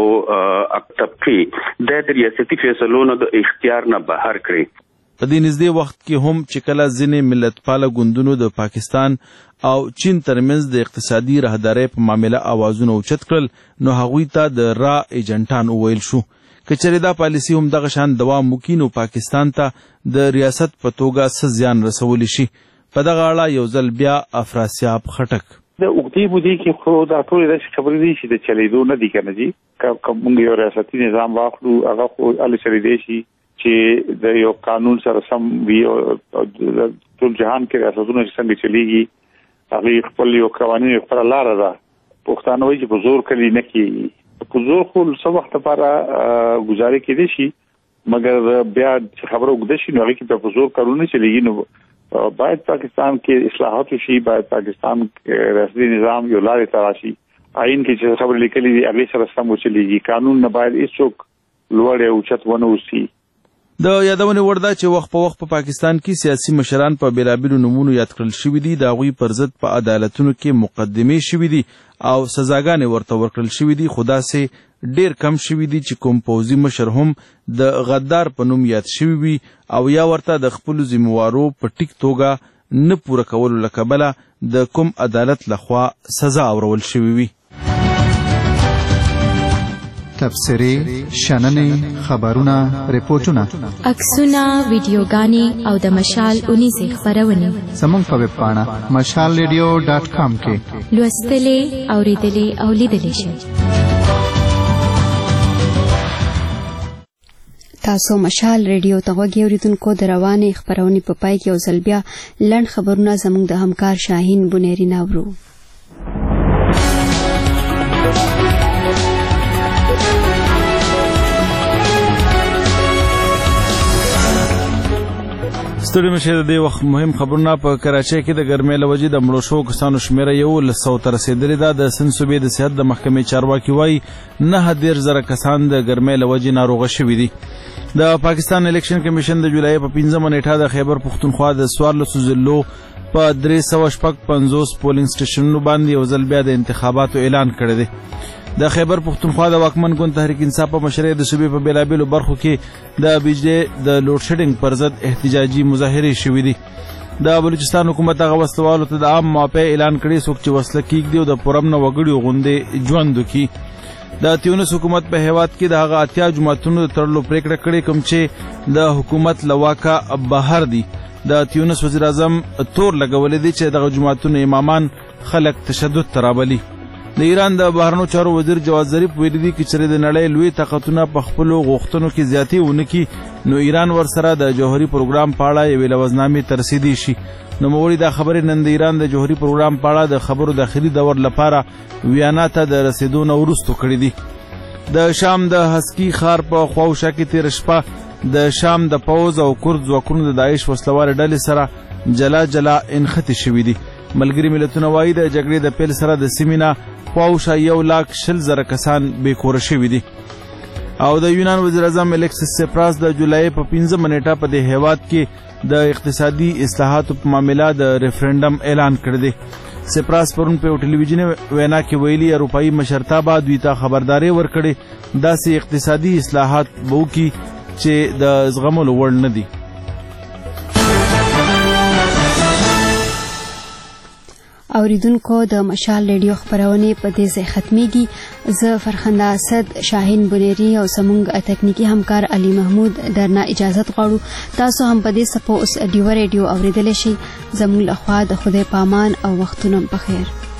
او طبقي د ریاستي فیصلونو د اختیار نه بهر کړي. په دې نږدې وخت کې هم چې کله ځینې ملتپاله ګوندونو د پاکستان او چین ترمنځ د اقتصادي راهدارۍ په معامله اوازونه اوچت کړل نو هغوی ته د را ایجنټان وویل شو که چېرې دا پالیسي هم دغه شان دوام وکړي نو پاکستان ته د ریاست په توګه څه زیان رسولی شي. په دغه اړه یو ځل بیا افراسیاب خټک د اوږدې مودې کې خو دا ټولې داسې خبرې دي چې د چلېدو نه دي که نه دي. که موږ یو ریاستي نظام واخلو هغه خو هلې چلېدی شي چې د یو قانون سره سم وي او ټول جهان کې ریاستونه چې څنګه چلېږي هغې خپل یو قوانین خپله لاره ده. پښتانه وایي چې په زور کلي نه کېږي. په زور خو څه وخت لپاره ګزارې کېدی شي مګر بیا چې خبره اوږده شي نو هغې کې بیا په زور کارونه چلېږي. نو باید پاکستان کې اصلاحات وشي باید پاکستان کې ریاستي نظام یو لارې ته راشي. آئین کې چې خبرې لیکلې دي هغې سره سم وچلېږي. قانون نه باید هېڅوک لوړ یا اوچت ونه اوسي. د یادونې وړ ده چې وخت په وخت په پاکستان کې سیاسي مشران په بېلابېلو نومونو یاد کړل شوي دي. د هغوی پر ضد په عدالتونو کې مقدمې شوي دي او سزاګانې ورته ورکړل شوي دي خو داسې ډیر کم شوي دي چې کوم پوځي مشر هم د غدار په نوم یاد شوي وي او یا ورته د خپلو ذموارو په ټیک توګه نه پوره کولو له کبله د کوم عدالت لخوا سزا اورول شوي وي. تبصرې، شننې، خبرونه، ریپورټونه، عکسونه، ویډیوګانې او د مشال اونیزې خپرونې زموږ په ویب پاڼه mashalradio.com کې لوستلې، اورېدلې او لیدلې شئ. تاسو مشال ریډیو ته غوږ اورېدونکو د روانې خپرونې په پای کې یو ځل بیا لنډ خبرونه زموږ د همکار شاهین بنيري ناورو. ستړي مشه د دې وخت مهم خبرونه په کراچۍ کې د ګرمۍ له وجې د مړو شوو کسانو شمېره 1100 ته رسېدلې ده. د سند صوبې د صحت د محکمې چارواکي وایي 9,000 کسان د ګرمۍ له وجې ناروغه شوي دي. د پاکستان الیکشن کمیشن د جولای په 15 نیټه د خیبر پښتونخوا د 14 ضلعو په 355 پولینګ سټیشنونو باندې یو ځل بیا د انتخاباتو اعلان کړی دی. د خیبر پښتونخوا د واکمن ګوند تحریک انصاف په مشرۍ د صوبې په بېلابېلو برخو کې د بجلی د لوډ شیډینګ پر ضد احتجاجي مظاهرې شوي دي. د بلوچستان حکومت هغه وسلوالو ته د عام موافقې اعلان کړی څوک چې وسله کېږدي او د پرم نه وګړي غوندې ژوند وکړي. د تیونس حکومت په هیواد کې د هغه 80 جوماتونو د تړلو پریکړه کړې کوم چې د حکومت له واکه بهر دي. د تیونس وزیر اعظم تور لګولی دی چې دغه جوماتونو امامان خلک تشدد ته رابلي. د ایران د بهرنیو چارو وزیر جواد ظریف ویلي دي چې چېرې د نړۍ لوی طاقتونه په خپلو غوښتنو کې زیاتې ونه کړي نو ایران ورسره د جوهري پروګرام په اړه یوې لوظنامې ته رسېدی شي. نوموړي دا خبرې نن د ایران د جوهري پروګرام په اړه د خبرو داخلي دور لپاره ویانا ته د رسېدو نه وروستو کړي دي. د شام د هسکي ښار په خواوشا کې تېره شپه د شام د پوځ او کورد ځواکونو د داعش وسلوارې ډلې سره جلا جلا انخښتې شوي دي. ملګري ملتونه وایي د جګړې د پیل سره د سیمې نه خواوشا 120,000 کسان بې کوره شوي دي. او د یونان وزیر اعظم الیکسیس سپراس د جولای په 15 نیټه په دې هیواد کې د اقتصادي اصلاحاتو په معاملې د ریفرنډم اعلان کړ دی. سپراس پرون په ټلویزیوني وینا کې ویلي اروپایي مشرتابه دوی ته خبرداري ورکړې داسې اقتصادي اصلاحات به وکړي چې د زغملو وړ نه دي. اوریدونکو د مشال ریډیو خبرونه په دې ځای ختميږي. زه فرخنده اسد، شاهین بنيري او زموږ تکنیکی همکار علي محمود درنه اجازه غواړو. تاسو هم په دې سپو اوس ډیو ریډیو اوریدل شي. زموږ لخوا د خدای پامان او وختونه بخیر.